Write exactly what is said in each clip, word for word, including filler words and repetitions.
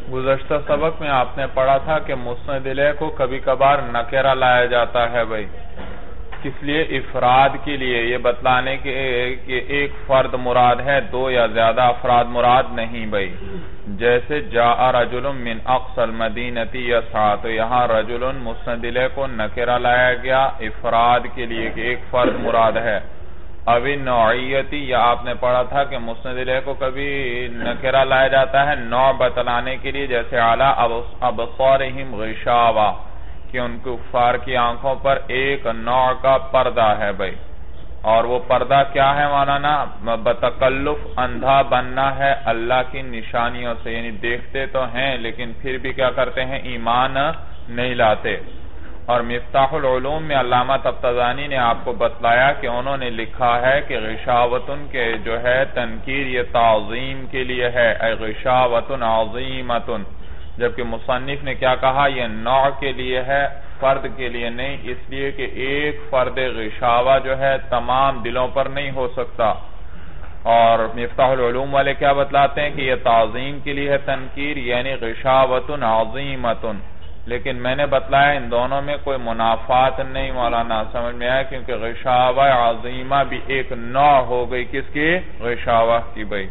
گزشتہ سبق میں آپ نے پڑھا تھا کہ مسند الیہ کو کبھی کبھار نکرہ لایا جاتا ہے بھائی، کس لیے؟ افراد کے لیے، یہ بتلانے کے کہ ایک فرد مراد ہے، دو یا زیادہ افراد مراد نہیں بھائی. جیسے جاء رجل من اقصى المدینہ یسعی، تو یہاں رجل مسند الیہ کو نکرہ لایا گیا افراد کے لیے کہ ایک فرد مراد ہے. ابھی نوعیتی، یا آپ نے پڑھا تھا کہ مسند الیہ کو کبھی نکرہ لایا جاتا ہے نوع بتلانے کے لیے، جیسے علی ابصارہم غشاوہ، کہ ان کفار کی آنکھوں پر ایک نوع کا پردہ ہے بھائی. اور وہ پردہ کیا ہے مولانا؟ بتکلف اندھا بننا ہے اللہ کی نشانیوں سے، یعنی دیکھتے تو ہیں لیکن پھر بھی کیا کرتے ہیں؟ ایمان نہیں لاتے. اور مفتاح العلوم میں علامہ طبطبانی نے آپ کو بتلایا کہ انہوں نے لکھا ہے کہ غشاوتن کے جو ہے تنکیر یہ تعظیم کے لیے ہے، اے غشاوتن عظیمتن، جبکہ مصنف نے کیا کہا؟ یہ نوع کے لیے ہے، فرد کے لیے نہیں، اس لیے کہ ایک فرد غشاوہ جو ہے تمام دلوں پر نہیں ہو سکتا. اور مفتاح العلوم والے کیا بتلاتے ہیں کہ یہ تعظیم کے لیے ہے تنکیر، یعنی غشاوتن عظیمتن. لیکن میں نے بتلایا ان دونوں میں کوئی منافات نہیں مولانا، سمجھ میں آیا، کیونکہ غشاوہ عظیمہ بھی ایک نوع ہو گئی کس کی؟ غشاوہ کی بھائی.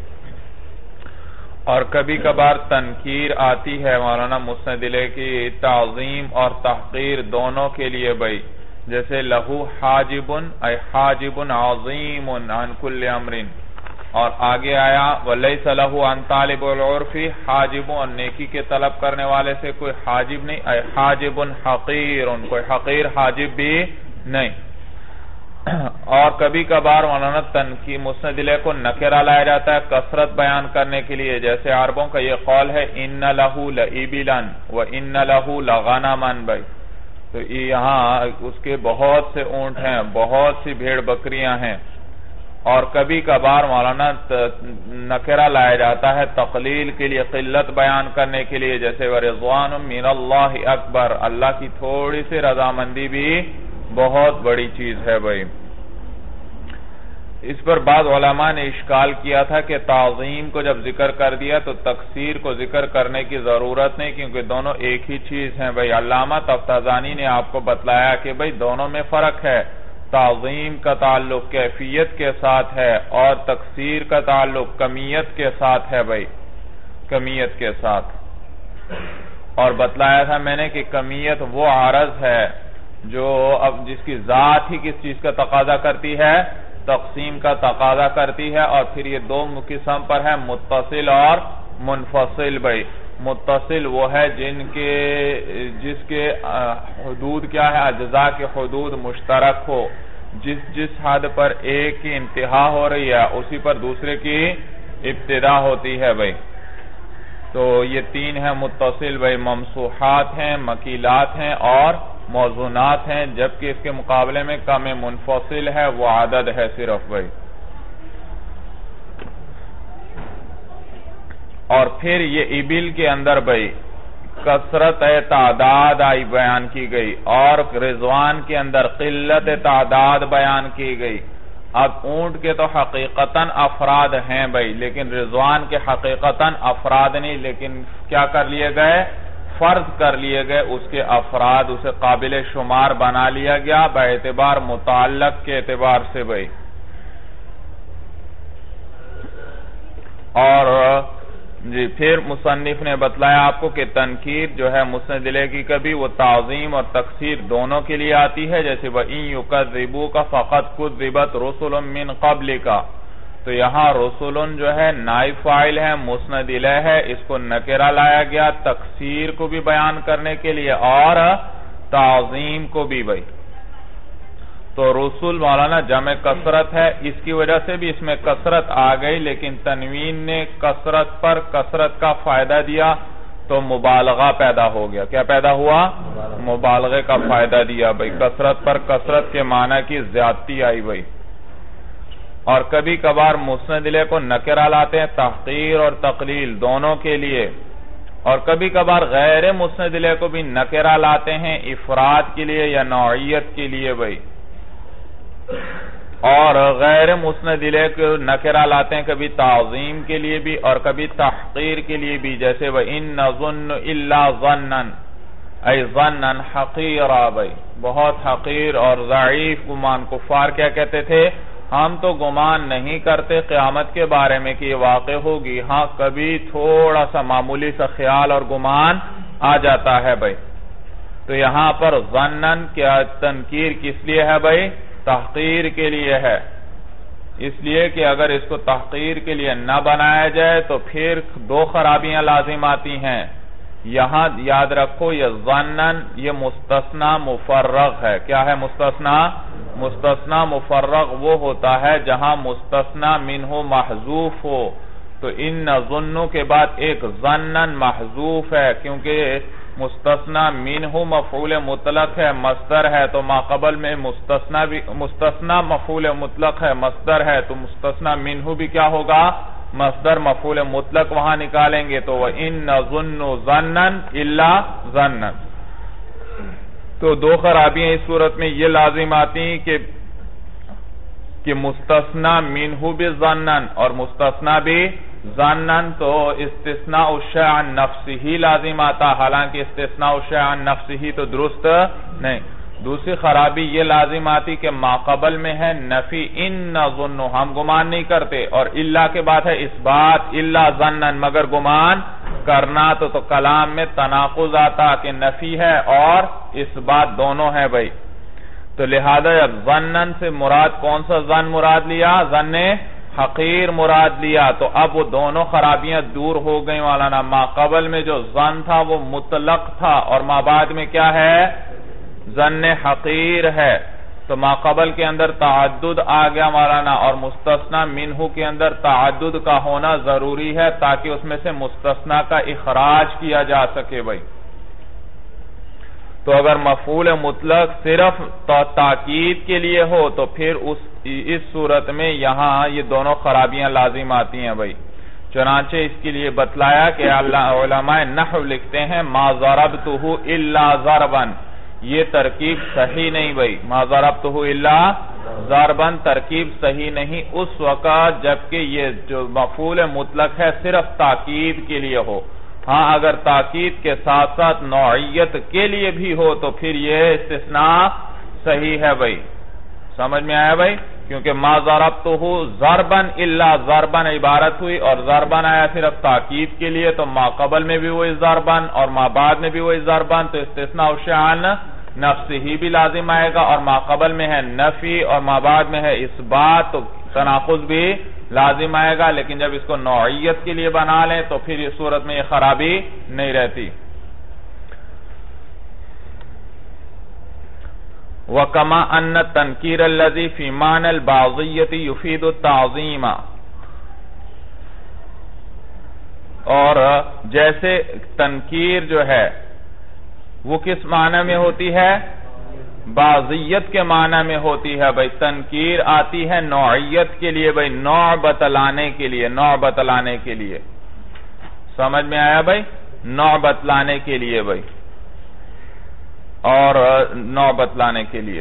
اور کبھی کبھار تنکیر آتی ہے مولانا مسند الیہ کی تعظیم اور تحقیر دونوں کے لیے بھائی، جیسے لہو حاجبن، اے حاجبن عظیم عن کل امر. اور آگے آیا ولیس لہو عن طالب العرف حاجب، اور نیکی کے طلب کرنے والے سے کوئی حاجب نہیں، اے حاجب حقیر، کوئی حقیر حاجب بھی نہیں. اور کبھی کبھار مولانا تنکیر مسند الیہ کو نکرہ لایا جاتا ہے کثرت بیان کرنے کے لیے، جیسے عربوں کا یہ قول ہے ان لہو لابلا وان لہو لغنما بھائی. تو یہاں اس کے بہت سے اونٹ ہیں، بہت سی بھیڑ بکریاں ہیں. اور کبھی کبھار مولانا نکرہ لایا جاتا ہے تقلیل کے لیے، قلت بیان کرنے کے لیے، جیسے ورضوان من اللہ اکبر، اللہ کی تھوڑی سی رضامندی بھی بہت بڑی چیز ہے بھائی. اس پر بعض علماء نے اشکال کیا تھا کہ تعظیم کو جب ذکر کر دیا تو تکثیر کو ذکر کرنے کی ضرورت نہیں، کیونکہ دونوں ایک ہی چیز ہیں بھائی. علامہ طبطبانی نے آپ کو بتلایا کہ بھائی دونوں میں فرق ہے، تعظیم کا تعلق کیفیت کے ساتھ ہے اور تکثیر کا تعلق کمیت کے ساتھ ہے بھائی، کمیت کے ساتھ. اور بتلایا تھا میں نے کہ کمیت وہ عارض ہے جو اب جس کی ذات ہی کس چیز کا تقاضا کرتی ہے؟ تقسیم کا تقاضا کرتی ہے. اور پھر یہ دو قسم پر ہے، متصل اور منفصل بھائی. متصل وہ ہے جن کے جس کے حدود کیا ہے؟ اجزاء کے حدود مشترک ہو، جس جس حد پر ایک کی انتہا ہو رہی ہے اسی پر دوسرے کی ابتدا ہوتی ہے بھائی. تو یہ تین ہیں متصل بھائی، ممسوحات ہیں، مکیلات ہیں اور موزونات ہیں، جبکہ اس کے مقابلے میں کم منفصل ہے، وہ عدد ہے صرف بھائی. اور پھر یہ ابل کے اندر بھائی کثرت تعداد آئی بیان کی گئی، اور رضوان کے اندر قلت تعداد بیان کی گئی. اب اونٹ کے تو حقیقتاً افراد ہیں بھائی، لیکن رضوان کے حقیقتاً افراد نہیں، لیکن کیا کر لیے گئے؟ فرض کر لیے گئے اس کے افراد، اسے قابل شمار بنا لیا گیا باعتبار متعلق کے اعتبار سے بھائی. اور جی پھر مصنف نے بتلایا آپ کو کہ تنکیر جو ہے مسند الیہ کی کبھی وہ تعظیم اور تکثیر دونوں کے لیے آتی ہے، جیسے وَإِن يُكَذِّبُوكَ فَقَدْ كُذِّبَتْ رُسُلٌ مِّن قَبْلِكَ. تو یہاں رسولن جو ہے نائب فاعل ہے، مسند الیہ ہے، اس کو نکرہ لایا گیا تکثیر کو بھی بیان کرنے کے لیے اور تعظیم کو بھی بھائی. تو رسول مولانا جمع کثرت ہے، اس کی وجہ سے بھی اس میں کثرت آ گئی، لیکن تنوین نے کثرت پر کثرت کا فائدہ دیا تو مبالغہ پیدا ہو گیا. کیا پیدا ہوا؟ مبالغے کا فائدہ دیا بھائی، کثرت پر کثرت کے معنی کی زیادتی آئی بھائی. اور کبھی کبھار مسند الیہ کو نکرہ لاتے ہیں تحقیر اور تقلیل دونوں کے لیے، اور کبھی کبھار غیر مسند الیہ کو بھی نکرہ لاتے ہیں افراد کے لیے یا نوعیت کے لیے بھائی. اور غیر مسند الیہ کو نکرہ لاتے ہیں کبھی تعظیم کے لیے بھی اور کبھی تحقیر کے لیے بھی، جیسے وَإِن نَظُنُّ إِلَّا ظَنًّا اے ظنًا حقیرا، بھائی بہت حقیر اور ضعیف گمان۔ کفار کیا کہتے تھے؟ ہم تو گمان نہیں کرتے قیامت کے بارے میں کہ یہ واقع ہوگی، ہاں کبھی تھوڑا سا معمولی سا خیال اور گمان آ جاتا ہے بھائی۔ تو یہاں پر ظنًا کیا تنکیر کس لیے ہے بھائی؟ تحقیر کے لیے ہے، اس لیے کہ اگر اس کو تحقیر کے لیے نہ بنایا جائے تو پھر دو خرابیاں لازم آتی ہیں۔ یہاں یاد رکھو یہ ظنًا یہ مستثنی مفرغ ہے۔ کیا ہے مستثنی؟ مستثنی مفرغ وہ ہوتا ہے جہاں مستثنی منہ محذوف ہو، تو ان نظنو کے بعد ایک ظنًا محذوف ہے، کیونکہ مستثنی منہ مفعول مطلق ہے، مصدر ہے، تو ما قبل میں مستثنی بھی مستثنی مفعول مطلق ہے، مصدر ہے، تو مستثنی منہ بھی کیا ہوگا؟ مصدر مفعول مطلق وہاں نکالیں گے تو وَإِن نَظُنُّ ظَنًّا إِلَّا ظَنًّا۔ تو دو خرابیاں اس صورت میں یہ لازم آتی ہیں کہ کہ مستثنی منہ بھی ظنًا اور مستثنی بھی ظنًا، تو استثناء الشیء عن نفسہ لازم آتا، حالانکہ استثناء الشیء عن نفسہ تو درست نہیں۔ دوسری خرابی یہ لازم آتی کہ ما قبل میں ہے نفی ان نظن، ہم گمان نہیں کرتے، اور الا کے بعد ہے اس بات الا ظنًا مگر گمان کرنا، تو تو کلام میں تناقض آتا کہ نفی ہے اور اس بات دونوں ہے بھائی۔ تو لہذا اب ظنًا سے مراد کون سا ظن مراد لیا؟ ظن حقیر مراد لیا، تو اب وہ دونوں خرابیاں دور ہو گئیں مولانا۔ ما قبل میں جو ظن تھا وہ مطلق تھا، اور ما بعد میں کیا ہے؟ ظن حقیر ہے، تو ما قبل کے اندر تعدد آ گیا مولانا، اور مستثنی منہ کے اندر تعدد کا ہونا ضروری ہے تاکہ اس میں سے مستثنی کا اخراج کیا جا سکے بھائی۔ تو اگر مفعول مطلق صرف تاکید کے لیے ہو تو پھر اس اس صورت میں یہاں یہ دونوں خرابیاں لازم آتی ہیں بھائی۔ چنانچہ اس کے لیے بتلایا کہ علماء نحو لکھتے ہیں ما ضربتہ الا ضربا، یہ ترکیب صحیح نہیں بھائی، ما ضربتہ الا ضربا ترکیب صحیح نہیں اس وقت جبکہ یہ جو مفعول مطلق ہے صرف تاکید کے لیے ہو۔ ہاں اگر تاکید کے ساتھ ساتھ نوعیت کے لیے بھی ہو تو پھر یہ استثناء صحیح ہے بھائی۔ سمجھ میں آیا بھائی؟ کیونکہ ما ضربتہ ضربا الا ضربا عبارت ہوئی، اور ضربا آیا صرف تاکید کے لیے، تو ما قبل میں بھی وہی ضربا اور ما بعد میں بھی وہی ضربا، تو استثناء الشیء عن نفسہ ہی بھی لازم آئے گا، اور ما قبل میں ہے نفی اور ما بعد میں ہے اثبات، تو تناقض بھی لازم آئے گا۔ لیکن جب اس کو نوعیت کے لیے بنا لیں تو پھر اس صورت میں یہ خرابی نہیں رہتی۔ وَكَمَا أَنَّ التَّنْكِيرَ الَّذِي فِي مَعْنَى الْبَعْضِيَّةِ يُفِيدُ التَّعْظِيمَ، اور جیسے تنکیر جو ہے وہ کس معنی میں ہوتی ہے؟ بعضیت کے معنی میں ہوتی ہے بھائی۔ تنکیر آتی ہے نوعیت کے لیے بھائی، نوع بتلانے کے لیے، نوع بتلانے کے لیے۔ سمجھ میں آیا بھائی؟ نوع بتلانے کے لیے بھائی، اور نوع بتلانے کے لیے،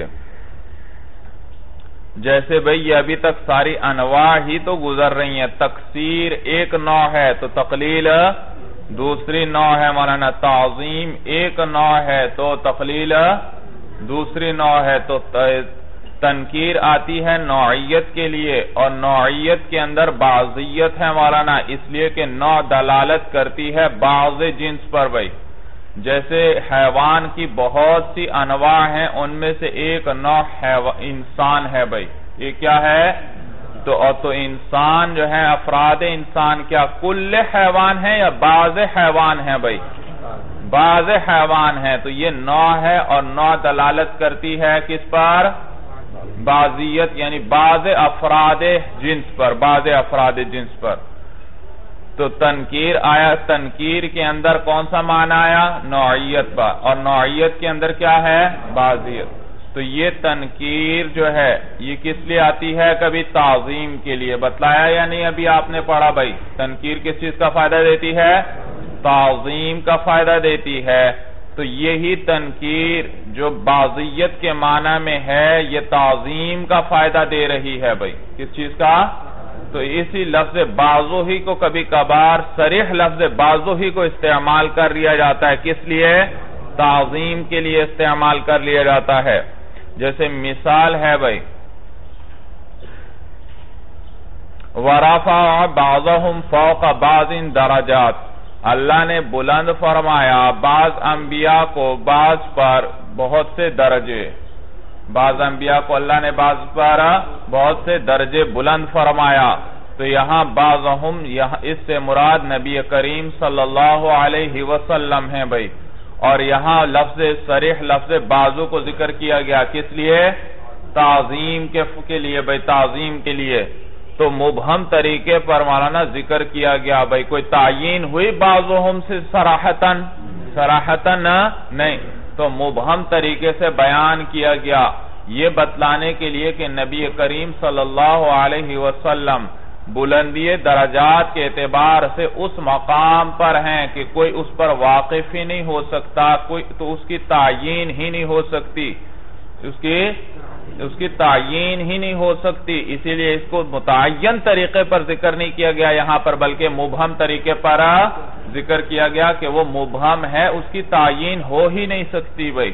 جیسے بھائی یہ ابھی تک ساری انواع ہی تو گزر رہی ہیں۔ تکسیر ایک نوع ہے تو تقلیل دوسری نوع ہے مولانا، تعظیم ایک نوع ہے تو تقلیل دوسری نوع ہے، تو تنکیر آتی ہے نوعیت کے لیے، اور نوعیت کے اندر بعضیت ہے مولانا، اس لیے کہ نوع دلالت کرتی ہے بعض جنس پر بھائی۔ جیسے حیوان کی بہت سی انواع ہیں، ان میں سے ایک نوع انسان ہے بھائی۔ یہ کیا ہے؟ تو اور تو انسان جو ہے افراد انسان کیا کل حیوان ہے یا بعض حیوان ہے بھائی؟ بعض حیوان ہے، تو یہ نوع ہے، اور نوع دلالت کرتی ہے کس پر؟ بعضیت، یعنی بعض افراد جنس پر، بعض افراد جنس پر۔ تو تنکیر آیا، تنکیر کے اندر کون سا معنی آیا؟ نوعیت پر، اور نوعیت کے اندر کیا ہے؟ بعضیت۔ تو یہ تنکیر جو ہے یہ کس لیے آتی ہے؟ کبھی تعظیم کے لیے بتلایا یا نہیں؟ ابھی آپ نے پڑھا بھائی، تنکیر کس چیز کا فائدہ دیتی ہے؟ تعظیم کا فائدہ دیتی ہے۔ تو یہی تنکیر جو بعضیت کے معنی میں ہے یہ تعظیم کا فائدہ دے رہی ہے بھائی. کس چیز کا؟ تو اسی لفظ بعضو ہی کو کبھی کبھار صریح لفظ بعضو ہی کو استعمال کر لیا جاتا ہے. کس لیے؟ تعظیم کے لیے استعمال کر لیا جاتا ہے. جیسے مثال ہے بھائی وَرَفَعَ بَعْضَهُمْ فَوْقَ بَعْضٍ دَرَجَاتٍ، اللہ نے بلند فرمایا بعض انبیاء کو بعض پر بہت سے درجے، بعض انبیاء کو اللہ نے بعض پر بہت سے درجے بلند فرمایا. تو یہاں بعضہم، اس سے مراد نبی کریم صلی اللہ علیہ وسلم ہیں بھائی. اور یہاں لفظ صریح لفظ بعضو کو ذکر کیا گیا کس لیے؟ تعظیم کے لیے بھائی، تعظیم کے لیے. تو مبہم طریقے پر مولانا ذکر کیا گیا بھائی. کوئی تعیین ہوئی بعضہم سے صراحتاً؟ صراحتاً نہیں، تو مبہم طریقے سے بیان کیا گیا یہ بتلانے کے لیے کہ نبی کریم صلی اللہ علیہ وسلم بلندی درجات کے اعتبار سے اس مقام پر ہیں کہ کوئی اس پر واقف ہی نہیں ہو سکتا، کوئی تو اس کی تعیین ہی نہیں ہو سکتی، اس کی اس کی تعیین ہی نہیں ہو سکتی. اسی لیے اس کو متعین طریقے پر ذکر نہیں کیا گیا یہاں پر، بلکہ مبہم طریقے پر ذکر کیا گیا کہ وہ مبہم ہے، اس کی تعیین ہو ہی نہیں سکتی بھائی.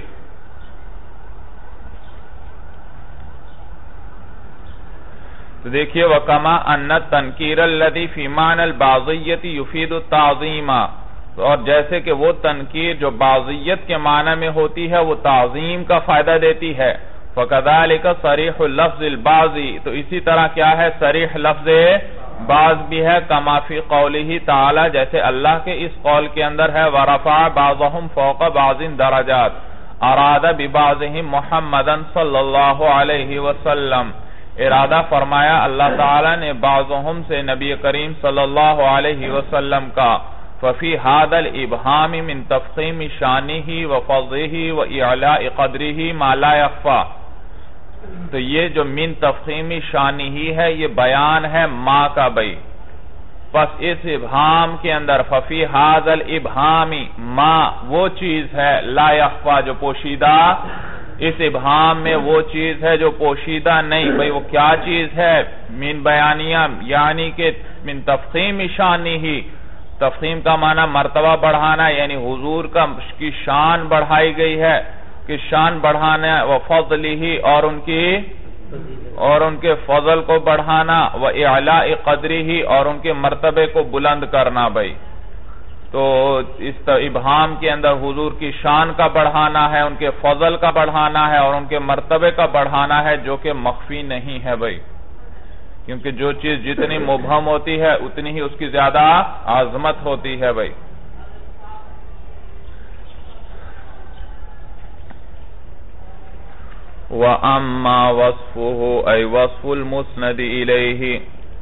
تو دیکھیے وَكَمَا أَنَّ التَّنْكِيرَ الَّذِي فِي مَعْنَى الْبَعْضِيَّةِ يُفِيدُ التَّعْظِيمَ، اور جیسے کہ وہ تنکیر جو بعضیت کے معنی میں ہوتی ہے وہ تعظیم کا فائدہ دیتی ہے. فَكَذَلِكَ صَرِيحُ اللَّفْظِ الْبَعْضِ، تو اسی طرح کیا ہے صریح لفظ بعض بھی ہے. كَمَا فِي قَوْلِهِ تَعَالَى، جیسے اللہ کے اس قول کے اندر ہے وَرَفَعَ بَعْضَهُمْ فَوْقَ بَعْضٍ دَرَجَاتٍ أَرَادَ بِبَعْضِهِمْ مُحَمَّدًا صلی اللہ علیہ وسلم، ارادہ فرمایا اللہ تعالیٰ نے بعضهم سے نبی کریم صلی اللہ علیہ وسلم کا. ففی هذا الابہام من تفخیم شانہ وفضلہ واعلاء قدرہ ما لا یخفی، تو یہ جو من تفخیم شانہ ہے یہ بیان ہے ما کا بھئی. پس اس ابہام کے اندر ففی هذا الابہام ما وہ چیز ہے لا یخفی جو پوشیدہ، اس ابہام میں وہ چیز ہے جو پوشیدہ نہیں بھئی. وہ کیا چیز ہے؟ من بیانیہ، یعنی کہ من تفخیم شانہ، تفخیم کا معنی مرتبہ بڑھانا، یعنی حضور کا کی شان بڑھائی گئی ہے کہ شان بڑھانا، وفضلہ اور ان کی اور ان کے فضل کو بڑھانا، واعلاء قدرہ اور ان کے مرتبے کو بلند کرنا بھئی. تو اس ابہام کے اندر حضور کی شان کا بڑھانا ہے، ان کے فضل کا بڑھانا ہے اور ان کے مرتبے کا بڑھانا ہے جو کہ مخفی نہیں ہے بھئی. کیونکہ جو چیز جتنی مبہم ہوتی ہے اتنی ہی اس کی زیادہ عظمت ہوتی ہے بھئی. وَأَمَّا وَصْفُهُ أَيْ وَصْفُ الْمُسْنَدِ إِلَيْهِ،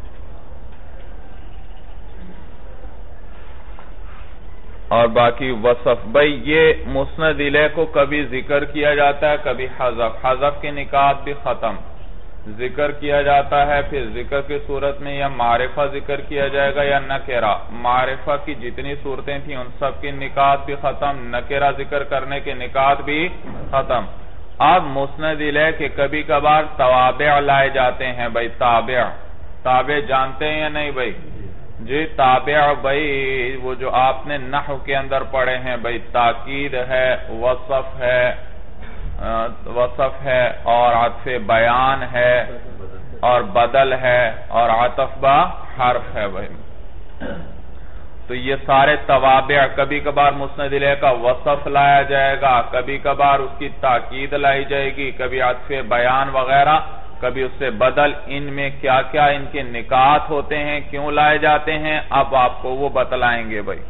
اور باقی وصف بھئی یہ مسند الیہ کو کبھی ذکر کیا جاتا ہے کبھی حذف، حذف کے نکات بھی ختم، ذکر کیا جاتا ہے پھر ذکر کی صورت میں یا معرفہ ذکر کیا جائے گا یا نکرہ. معرفہ کی جتنی صورتیں تھیں ان سب کے نکات بھی ختم، نکرہ ذکر کرنے کے نکات بھی ختم. اب مسند الیہ کے کبھی کبھار توابع لائے جاتے ہیں بھئی. تابع تابع جانتے ہیں یا نہیں بھئی؟ جی تابع بھئی وہ جو آپ نے نحو کے اندر پڑھے ہیں بھئی، تاکید ہے، وصف ہے وصف ہے اور عطف بیان ہے اور بدل ہے اور عطف با حرف ہے بھئی. تو یہ سارے توابع، کبھی کبھار مسند الیہ کا وصف لایا جائے گا، کبھی کبھار اس کی تاکید لائی جائے گی، کبھی عطف بیان وغیرہ، کبھی اس سے بدل. ان میں کیا کیا ان کے نکات ہوتے ہیں، کیوں لائے جاتے ہیں، اب آپ کو وہ بتلائیں گے بھئی.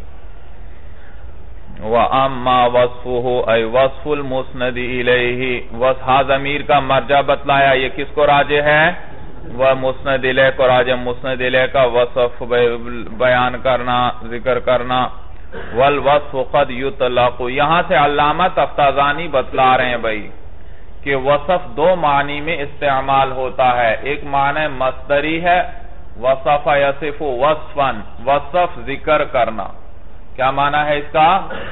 وَأَمَّا وَصْفُهُ أَيْ وَصْفُ الْمُسْنَدِ إِلَيْهِ، وَصْحَ ضمیر کا مرجع بتلایا، یہ کس کو راجع ہے؟ وہ مسند الیہ کو راجع. مسند الیہ کا وصف بیان کرنا، ذکر کرنا. وَالْوَصْفُ قَدْ يُطْلَقُ، یہاں سے علامہ تفتازانی بتلا رہے ہیں بھئی کہ وصف دو معنی میں استعمال ہوتا ہے. ایک معنی مصدری ہے، وصف یصف وصفاً، وصف ذکر کرنا. کیا معنی ہے اس کا؟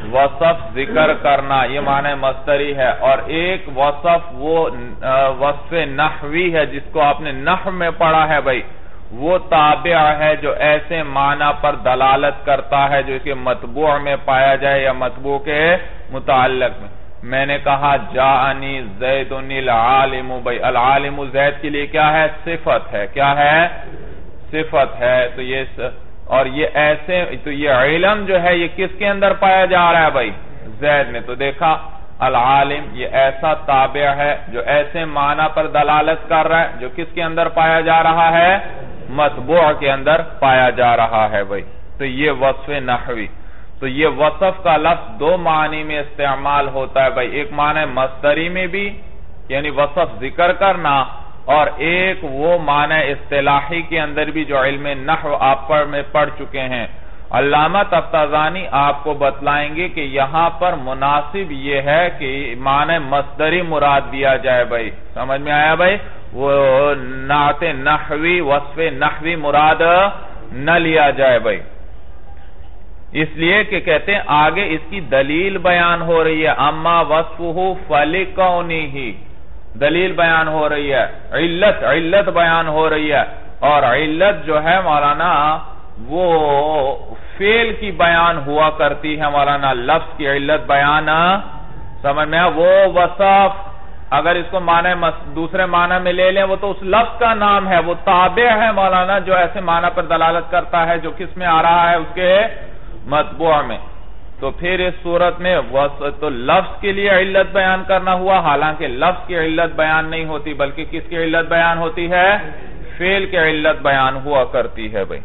وصف ذکر کرنا، یہ معنی مصدری ہے، اور ایک وصف وہ وصف نحوی ہے جس کو آپ نے نحو میں پڑھا ہے بھائی، وہ تابع ہے جو ایسے معنی پر دلالت کرتا ہے جو کہ مطبوع میں پایا جائے یا مطبوع کے متعلق میں۔ میں نے کہا جاءنی زید العالم، بھائی العالم زید کے لیے کیا ہے؟ صفت ہے، کیا ہے؟ صفت ہے۔ تو یہ اور یہ ایسے تو یہ علم جو ہے یہ کس کے اندر پایا جا رہا ہے بھائی؟ زید میں۔ تو دیکھا العالم یہ ایسا تابع ہے جو ایسے معنی پر دلالت کر رہا ہے جو کس کے اندر پایا جا رہا ہے؟ مطبوع کے اندر پایا جا رہا ہے بھائی۔ تو یہ وصف نحوی۔ تو یہ وصف کا لفظ دو معنی میں استعمال ہوتا ہے بھائی، ایک معنی مصدری میں بھی یعنی وصف ذکر کرنا، اور ایک وہ معنی اصطلاحی کے اندر بھی جو علم نحو آپ پر میں پڑھ چکے ہیں۔ علامہ تفتازانی آپ کو بتلائیں گے کہ یہاں پر مناسب یہ ہے کہ معنی مصدری مراد دیا جائے بھائی، سمجھ میں آیا بھائی؟ وہ نعت نحوی وصف نحوی مراد نہ لیا جائے بھائی، اس لیے کہ کہتے ہیں آگے اس کی دلیل بیان ہو رہی ہے، اما وصفہ فلکونہ، دلیل بیان ہو رہی ہے، علت علت بیان ہو رہی ہے، اور علت جو ہے مولانا وہ فعل کی بیان ہوا کرتی ہے مولانا، لفظ کی علت بیان سمجھ میں وہ وصف اگر اس کو معنی دوسرے معنی میں لے لیں وہ تو اس لفظ کا نام ہے، وہ تابع ہے مولانا جو ایسے معنی پر دلالت کرتا ہے جو کس میں آ رہا ہے؟ اس کے مطبوع میں۔ تو پھر اس صورت میں تو لفظ کے لیے علت بیان کرنا ہوا، حالانکہ لفظ کی علت بیان نہیں ہوتی بلکہ کس کی علت بیان ہوتی ہے؟ فعل کی علت بیان ہوا کرتی ہے بھائی،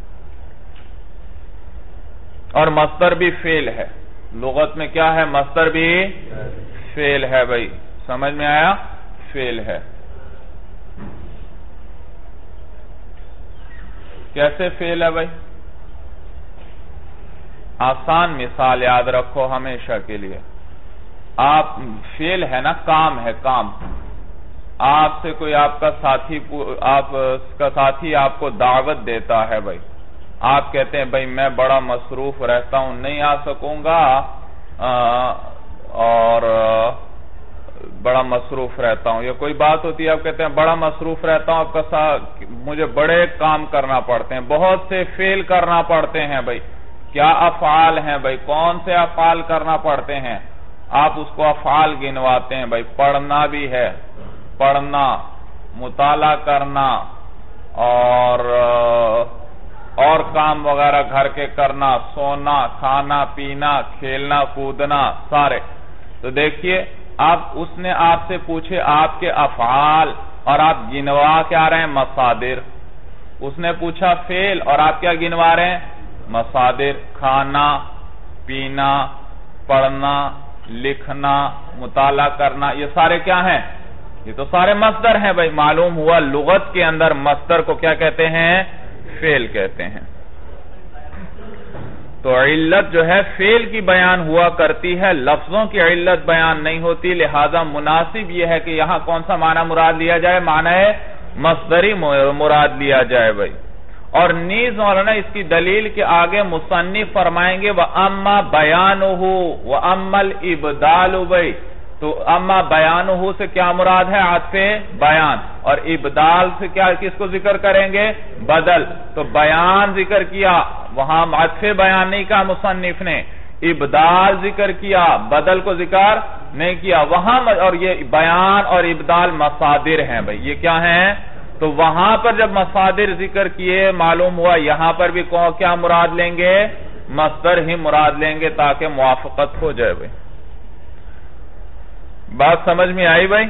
اور مصدر بھی فعل ہے، لغت میں کیا ہے؟ مصدر بھی فعل ہے بھائی، سمجھ میں آیا؟ فعل ہے۔ کیسے فعل ہے بھائی؟ آسان مثال یاد رکھو ہمیشہ کے لیے، آپ فعل ہے نا، کام ہے، کام آپ سے کوئی آپ کا ساتھی آپ کا ساتھی آپ کو دعوت دیتا ہے بھائی، آپ کہتے ہیں بھائی میں بڑا مصروف رہتا ہوں نہیں آ سکوں گا اور بڑا مصروف رہتا ہوں، یہ کوئی بات ہوتی ہے آپ کہتے ہیں بڑا مصروف رہتا ہوں، آپ کا مجھے بڑے کام کرنا پڑتے ہیں، بہت سے فعل کرنا پڑتے ہیں بھائی، کیا افعال ہیں بھائی؟ کون سے افعال کرنا پڑتے ہیں؟ آپ اس کو افعال گنواتے ہیں بھائی، پڑھنا بھی ہے، پڑھنا، مطالعہ کرنا، اور اور کام وغیرہ گھر کے کرنا، سونا، کھانا پینا، کھیلنا کودنا سارے۔ تو دیکھیے آپ اس نے آپ سے پوچھے آپ کے افعال اور آپ گنوا کیا رہے ہیں؟ مصادر۔ اس نے پوچھا فعل اور آپ کیا گنوا رہے ہیں؟ مصادر۔ کھانا، پینا، پڑھنا، لکھنا، مطالعہ کرنا، یہ سارے کیا ہیں؟ یہ تو سارے مصدر ہیں بھائی، معلوم ہوا لغت کے اندر مصدر کو کیا کہتے ہیں؟ فعل کہتے ہیں۔ تو علت جو ہے فعل کی بیان ہوا کرتی ہے، لفظوں کی علت بیان نہیں ہوتی، لہذا مناسب یہ ہے کہ یہاں کون سا معنی مراد لیا جائے؟ معنی مصدری مراد لیا جائے بھائی۔ اور نیز مولانا اس کی دلیل کے آگے مصنف فرمائیں گے وَأَمَّا بَيَانُهُ وَأَمَّا الْإِبْدَالُ بھائی، تو اما بیانہ سے کیا مراد ہے؟ عطف بیان، اور ابدال سے کیا کس کو ذکر کریں گے؟ بدل۔ تو بیان ذکر کیا، وہاں عطف بیان نہیں کہا مصنف نے، ابدال ذکر کیا، بدل کو ذکر نہیں کیا وہاں، اور یہ بیان اور ابدال مصادر ہیں بھائی، یہ کیا ہیں؟ تو وہاں پر جب مصادر ذکر کیے معلوم ہوا یہاں پر بھی کیا مراد لیں گے؟ مصدر ہی مراد لیں گے تاکہ موافقت ہو جائے بھائی۔ بات سمجھ میں آئی بھائی؟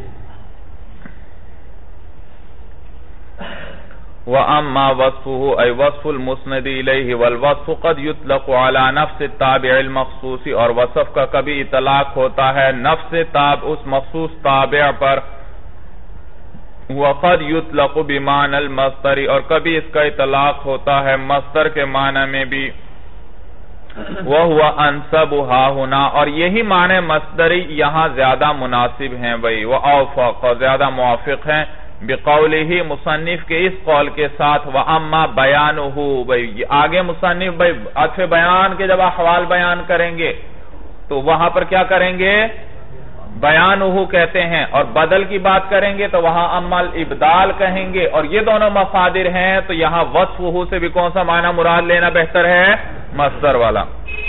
وَأَمَّا وَصْفُهُ أَيْ وَصْفُ الْمُسْنَدِ إِلَيْهِ وَالْوَصْفُ قَدْ يُطْلَقُ عَلَى نَفْسِ التَّابِعِ الْمَخْصُوصِ، اور وصف کا کبھی اطلاق ہوتا ہے نفس تاب اس مخصوص تابع پر، وَقَدْ يُطْلَقُ بِمَعْنَى الْمَصْدَرِ، اور کبھی اس کا اطلاق ہوتا ہے مصدر کے معنی میں بھی، وَهُوَ أَنْسَبُهَا هُنَا، اور یہی معنی مصدری یہاں زیادہ مناسب ہیں بھئی، وَأَوْفَقَ، زیادہ موافق ہیں بقولہ مصنف کے اس قول کے ساتھ وَأَمَّا بَيَانُهُ بھئی آگے مصنف بھئی عطف بیان کے جب احوال بیان کریں گے تو وہاں پر کیا کریں گے بیانُهُ کہتے ہیں اور بدل کی بات کریں گے تو وہاں اما الابدال کہیں گے اور یہ دونوں مصادر ہیں تو یہاں وصفہ سے بھی کون سا معنی مراد لینا بہتر ہے مصدر والا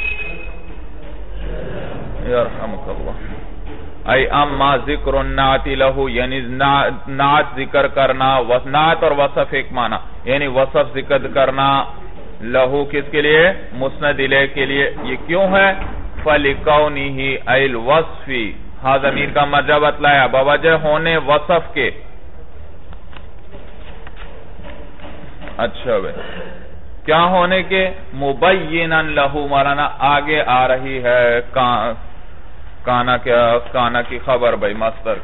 یرحمک اللہ ای اما ذکر النعت لہو یعنی نعت ذکر کرنا نعت اور وصف ایک معنی یعنی وصف ذکر کرنا لہو کس کے لیے مسند الیہ کے لیے یہ کیوں ہے فَلِقَوْنِهِ ای الوصفی ہاں ضمیر کا مرجع بتلایا بوجہ ہونے وصف کے اچھا بھئی کیا ہونے کے مبیناً لہو مولانا آگے آ رہی ہے کانا کیا کانا کی خبر بھئی مصدر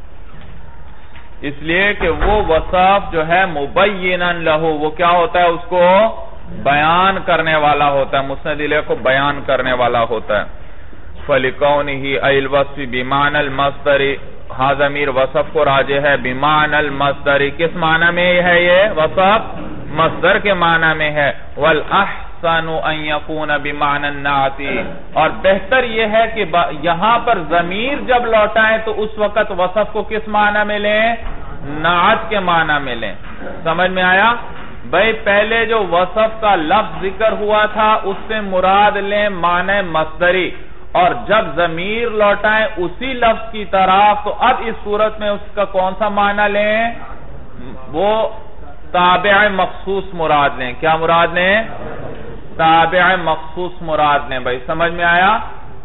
اس لیے کہ وہ وصف جو ہے مبیناً لہو وہ کیا ہوتا ہے اس کو بیان کرنے والا ہوتا ہے مسند الیہ کو بیان کرنے والا ہوتا ہے فَلِقَوْنِهِ ای الوصف بِمَعْنَ الْمَصْدَرِ ہاں ضمیر وصف کو راجع ہے بِمَعْنَ الْمَصْدَرِ کس معنی میں ہے یہ وصف مصدر کے معنی میں ہے وَالْأَحْسَنُ أَن يَكُونَ بِمَعْنَ النَّعْتِ اور بہتر یہ ہے کہ یہاں پر ضمیر جب لوٹائیں تو اس وقت وصف کو کس معنی میں لیں نعت کے معنی میں لیں سمجھ میں آیا بھئی پہلے جو وصف کا لفظ ذکر ہوا تھا اس سے مراد لیں معنی مصدری اور جب ضمیر لوٹائیں اسی لفظ کی طرف تو اب اس صورت میں اس کا کون سا معنی لیں وہ تابع مخصوص مراد لیں کیا مراد لیں تابع مخصوص مراد لیں بھئی سمجھ میں آیا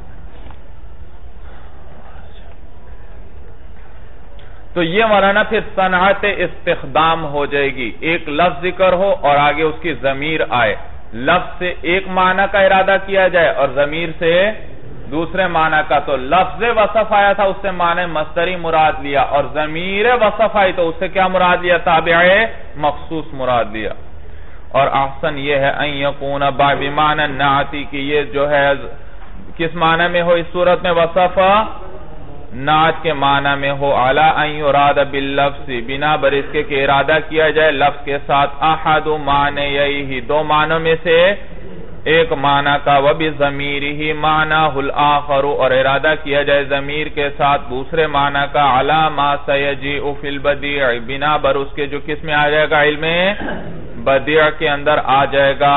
تو یہ مولانا پھر صنعت استخدام ہو جائے گی ایک لفظ ذکر ہو اور آگے اس کی ضمیر آئے لفظ سے ایک معنی کا ارادہ کیا جائے اور ضمیر سے دوسرے معنی کا تو لفظ وصف آیا تھا اس سے معنی مصدری مراد لیا اور ضمیر وصف آئی تو اس سے کیا مراد لیا تابع مخصوص مراد لیا اور احسن یہ ہے ان یکون بمعنی النعتی کہ یہ جو ہے کس معنی میں ہو اس صورت میں وصف نعت کے معنی میں ہو علی ان یراد باللفظ بنا بر اس کے کہ ارادہ کیا جائے لفظ کے ساتھ احد معنییہ دو معنوں میں سے ایک معنی کا وَبِضَمِيرِهِ مَعْنَاهُ الْآخَرُ اور ارادہ کیا جائے ضمیر کے ساتھ دوسرے معنی کا عَلَى مَا سَيَجِئُ فِي الْبَدِيعِ بنا بر اس کے جو کس میں آ جائے گا علم بدیع کے اندر آ جائے گا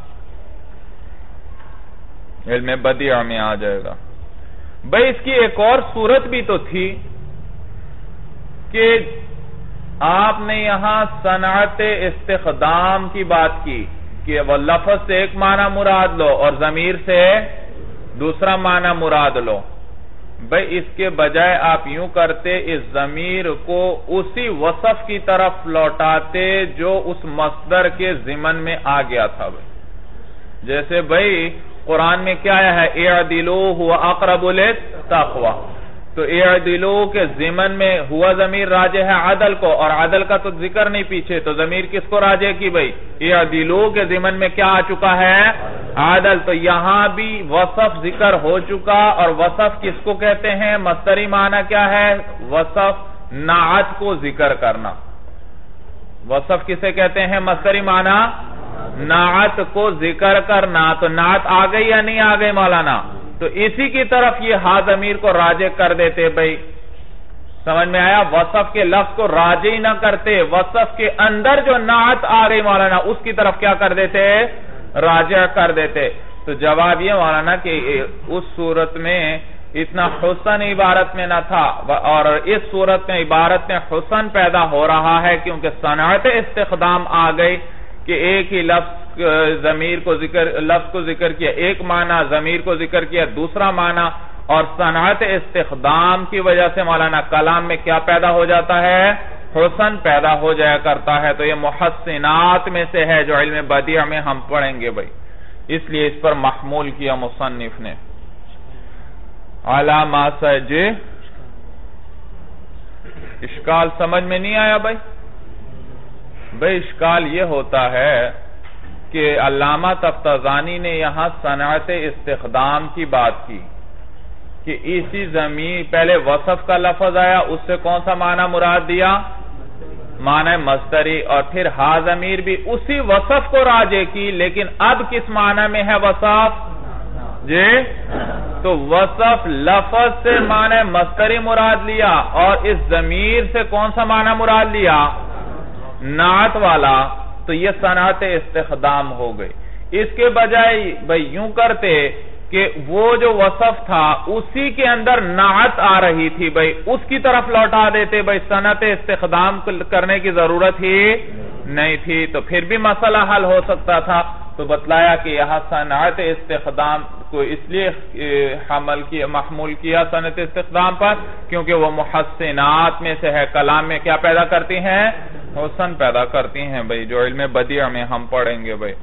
علم بدیع میں آ جائے گا بھئی اس کی ایک اور صورت بھی تو تھی کہ آپ نے یہاں صنعت استخدام کی بات کی کہ وہ لفظ سے ایک معنی مراد لو اور ضمیر سے دوسرا معنی مراد لو بھئی اس کے بجائے آپ یوں کرتے اس ضمیر کو اسی وصف کی طرف لوٹاتے جو اس مصدر کے ضمن میں آ گیا تھا بھئی جیسے بھئی قرآن میں کیا ہے اعدلو ہوا اقرب للتقوی تو اعدلو کے ضمن میں ہوا ضمیر راجع ہے عدل کو اور عدل کا تو ذکر نہیں پیچھے تو ضمیر کس کو راجع کی بھئی اعدلو کے ضمن میں کیا آ چکا ہے عدل تو یہاں بھی وصف ذکر ہو چکا اور وصف کس کو کہتے ہیں مصدری معنی کیا ہے وصف نعت کو ذکر کرنا وصف کسے کہتے ہیں مصدری معنی نعت کو ذکر کرنا تو نعت آ گئی یا نہیں آ گئی مولانا تو اسی کی طرف یہ ہا ضمیر کو راجع کر دیتے بھئی سمجھ میں آیا وصف کے لفظ کو راجع نہ کرتے وصف کے اندر جو نعت آ گئی مولانا اس کی طرف کیا کر دیتے راجع کر دیتے تو جواب یہ مولانا کہ اس صورت میں اتنا حسن عبارت میں نہ تھا اور اس صورت میں عبارت میں حسن پیدا ہو رہا ہے کیونکہ صنعت استخدام آ گئی کہ ایک ہی لفظ ضمیر کو ذکر لفظ کو ذکر کیا ایک معنی ضمیر کو ذکر کیا دوسرا معنی اور صنعت استخدام کی وجہ سے مولانا کلام میں کیا پیدا ہو جاتا ہے حسن پیدا ہو جایا کرتا ہے تو یہ محسنات میں سے ہے جو علم بدیع میں ہم پڑھیں گے بھائی اس لیے اس پر محمول کیا مصنف نے علامہ سجے اشکال سمجھ میں نہیں آیا بھائی بھائی اشکال یہ ہوتا ہے کہ علامہ تفتزانی نے یہاں صنعت استخدام کی بات کی کہ اسی ضمیر پہلے وصف کا لفظ آیا اس سے کون سا معنی مراد دیا معنی مصدری، اور پھر ہا ضمیر بھی اسی وصف کو راجع کی، لیکن اب کس معنی میں ہے وصف؟ جی تو وصف لفظ سے معنی مصدری مراد لیا، اور اس ضمیر سے کون سا معنی مراد لیا؟ نعت والا، تو یہ صنعت استخدام ہو گئی۔ اس کے بجائے بھئی یوں کرتے کہ وہ جو وصف تھا اسی کے اندر نعت آ رہی تھی، بھئی اس کی طرف لوٹا دیتے، بھئی صنعت استخدام کرنے کی ضرورت ہی نہیں تھی، تو پھر بھی مسئلہ حل ہو سکتا تھا۔ تو بتلایا کہ یہاں صنعت استخدام کو اس لیے حمل کیا، محمول کیا صنعت استخدام پر، کیونکہ وہ محسنات میں سے ہے، کلام میں کیا پیدا کرتی ہیں؟ حسن پیدا کرتی ہیں بھئی، جو علم بدیع میں ہم پڑھیں گے بھئی۔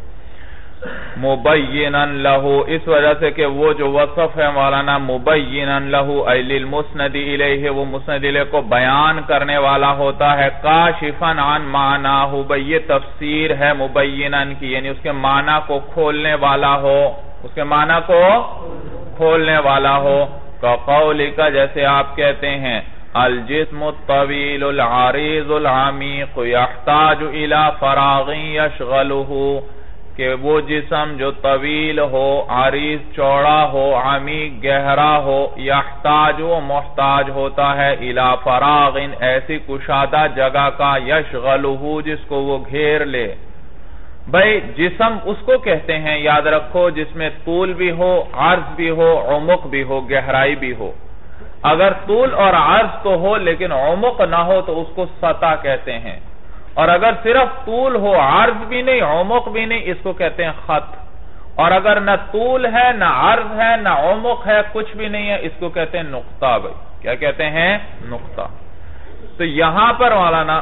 مبیناً لہو، اس وجہ سے کہ وہ جو وصف ہے مولانا مبیناً لہو ای للمسند الیہ، وہ مسند الیہ کو بیان کرنے والا ہوتا ہے، کاشفاً عن معناہ، بھئی یہ تفسیر ہے مبیناً کی، یعنی اس کے معنی کو کھولنے والا ہو، اس کے معنی کو کھولنے والا ہو، کقولک، جیسے آپ کہتے ہیں الجسم الطویل العریض العمیق یحتاج الی فراغ یشغلہ، کہ وہ جسم جو طویل ہو، عریض چوڑا ہو، عمیق گہرا ہو، یحتاج وہ محتاج ہوتا ہے، الی فراغ ایسی کشادہ جگہ کا، یشغلہ جس کو وہ گھیر لے۔ بھئی جسم اس کو کہتے ہیں، یاد رکھو، جس میں طول بھی ہو، عرض بھی ہو، عمق بھی ہو، گہرائی بھی ہو۔ اگر طول اور عرض تو ہو لیکن عمق نہ ہو تو اس کو سطح کہتے ہیں، اور اگر صرف طول ہو، عرض بھی نہیں، عمق بھی نہیں، اس کو کہتے ہیں خط، اور اگر نہ طول ہے، نہ عرض ہے، نہ عمق ہے، کچھ بھی نہیں ہے، اس کو کہتے ہیں نقطہ۔ بھئی کیا کہتے ہیں؟ نقطہ۔ تو یہاں پر مولانا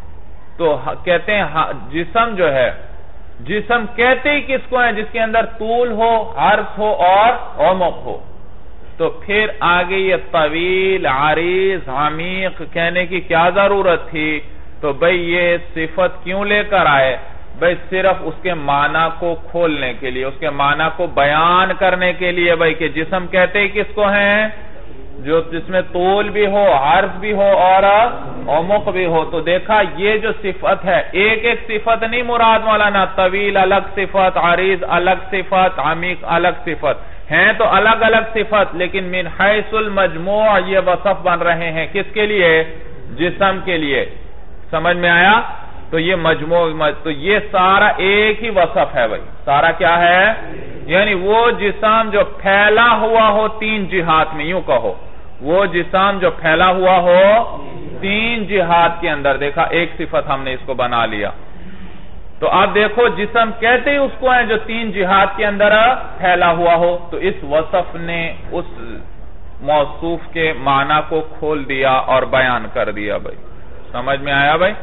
تو کہتے ہیں جسم جو ہے، جسم کہتے ہی کس کو ہیں؟ جس کے اندر طول ہو، عرض ہو اور عمق ہو۔ تو پھر آگے یہ طویل، عریض، عمیق کہنے کی کیا ضرورت تھی؟ تو بھئی یہ صفت کیوں لے کر آئے؟ بھئی صرف اس کے معنی کو کھولنے کے لیے، اس کے معنی کو بیان کرنے کے لیے، بھئی کہ جسم کہتے ہی کس کو ہیں؟ جو جس میں طول بھی ہو، عرض بھی ہو اور عمق بھی ہو۔ تو دیکھا یہ جو صفت ہے، ایک ایک صفت نہیں مراد مولانا، طویل الگ صفت، عریض الگ صفت، عمیق الگ صفت ہیں، تو الگ الگ صفت، لیکن من حیث المجموع یہ وصف بن رہے ہیں، کس کے لیے؟ جسم کے لیے۔ سمجھ میں آیا؟ تو یہ مجموع، تو یہ سارا ایک ہی وصف ہے بھئی، سارا کیا ہے؟ یعنی وہ جسم جو پھیلا ہوا ہو تین جہات میں، یوں کہو وہ جسم جو پھیلا ہوا ہو تین جہات کے اندر، دیکھا ایک صفت ہم نے اس کو بنا لیا۔ تو آپ دیکھو جسم کہتے ہی اس کو ہیں جو تین جہات کے اندر پھیلا ہوا ہو، تو اس وصف نے اس موصوف کے معنی کو کھول دیا اور بیان کر دیا بھئی۔ سمجھ میں آیا بھئی؟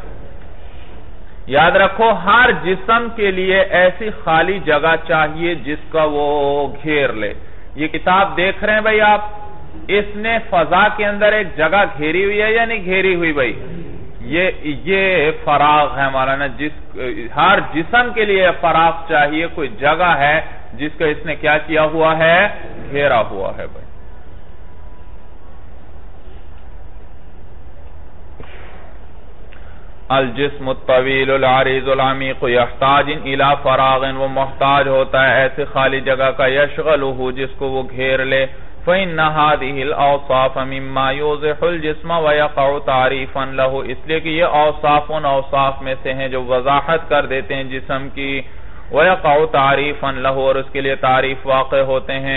یاد رکھو ہر جسم کے لیے ایسی خالی جگہ چاہیے جس کا وہ گھیر لے۔ یہ کتاب دیکھ رہے ہیں بھئی آپ، اس نے فضا کے اندر ایک جگہ گھیری ہوئی ہے یا نہیں گھیری ہوئی بھئی؟ یہ یہ فراغ ہے مولانا، جس ہر جسم کے لیے فراغ چاہیے، کوئی جگہ ہے جس کا اس نے کیا کیا ہوا ہے؟ گھیرا ہوا ہے بھئی۔ الجسم الطویل العریض العمیق یحتاج الی فراغ، وہ محتاج ہوتا ہے ایسے خالی جگہ کا، یشغلہ جس کو وہ گھیر لے۔ فإن هذه الأوصاف مما يوضح الجسم ويقع تعریفا له، اس لیے کہ یہ اوصاف ان اوصاف میں سے ہیں جو وضاحت کر دیتے ہیں جسم کی، ويقع تعریفا له، اور اس کے لیے تعریف واقع ہوتے ہیں۔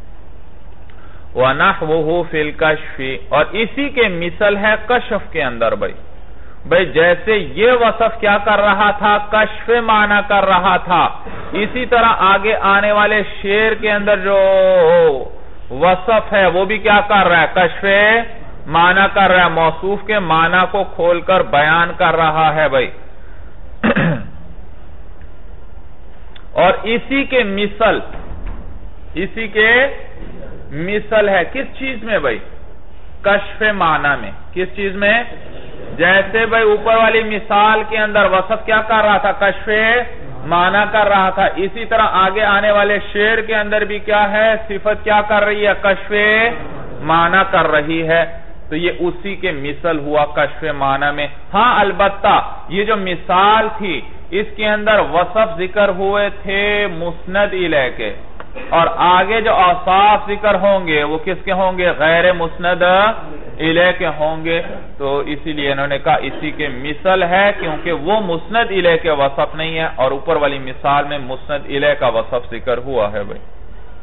ونحوه في الكشف، اور اسی کے مثل ہے کشف کے اندر بھئی۔ بھئی جیسے یہ وصف کیا کر رہا تھا؟ کشف معنی کر رہا تھا، اسی طرح آگے آنے والے شعر کے اندر جو وصف ہے وہ بھی کیا کر رہا ہے؟ کشف معنی کر رہا ہے، موصوف کے معنی کو کھول کر بیان کر رہا ہے بھئی۔ اور اسی کے مثل، اسی کے مثل ہے کس چیز میں بھئی؟ کشف معنی میں۔ کس چیز میں؟ جیسے بھئی اوپر والی مثال کے اندر وصف کیا کر رہا تھا؟ کشف معنی کر رہا تھا، اسی طرح آگے آنے والے شعر کے اندر بھی کیا ہے؟ صفت کیا کر رہی ہے؟ کشف معنی کر رہی ہے۔ تو یہ اسی کے مثل ہوا کشف معنی میں. ہاں البتہ یہ جو مثال تھی اس کے اندر وصف ذکر ہوئے تھے مسند الیہ کے، اور آگے جو اوصاف ذکر ہوں گے وہ کس کے ہوں گے؟ غیر مسند الیہ کے ہوں گے. تو اسی لیے انہوں نے کہا اسی کے مثل ہے، کیونکہ وہ مسند الیہ کے وصف نہیں ہے، اور اوپر والی مثال میں مسند الیہ کا وصف ذکر ہوا ہے بھائی.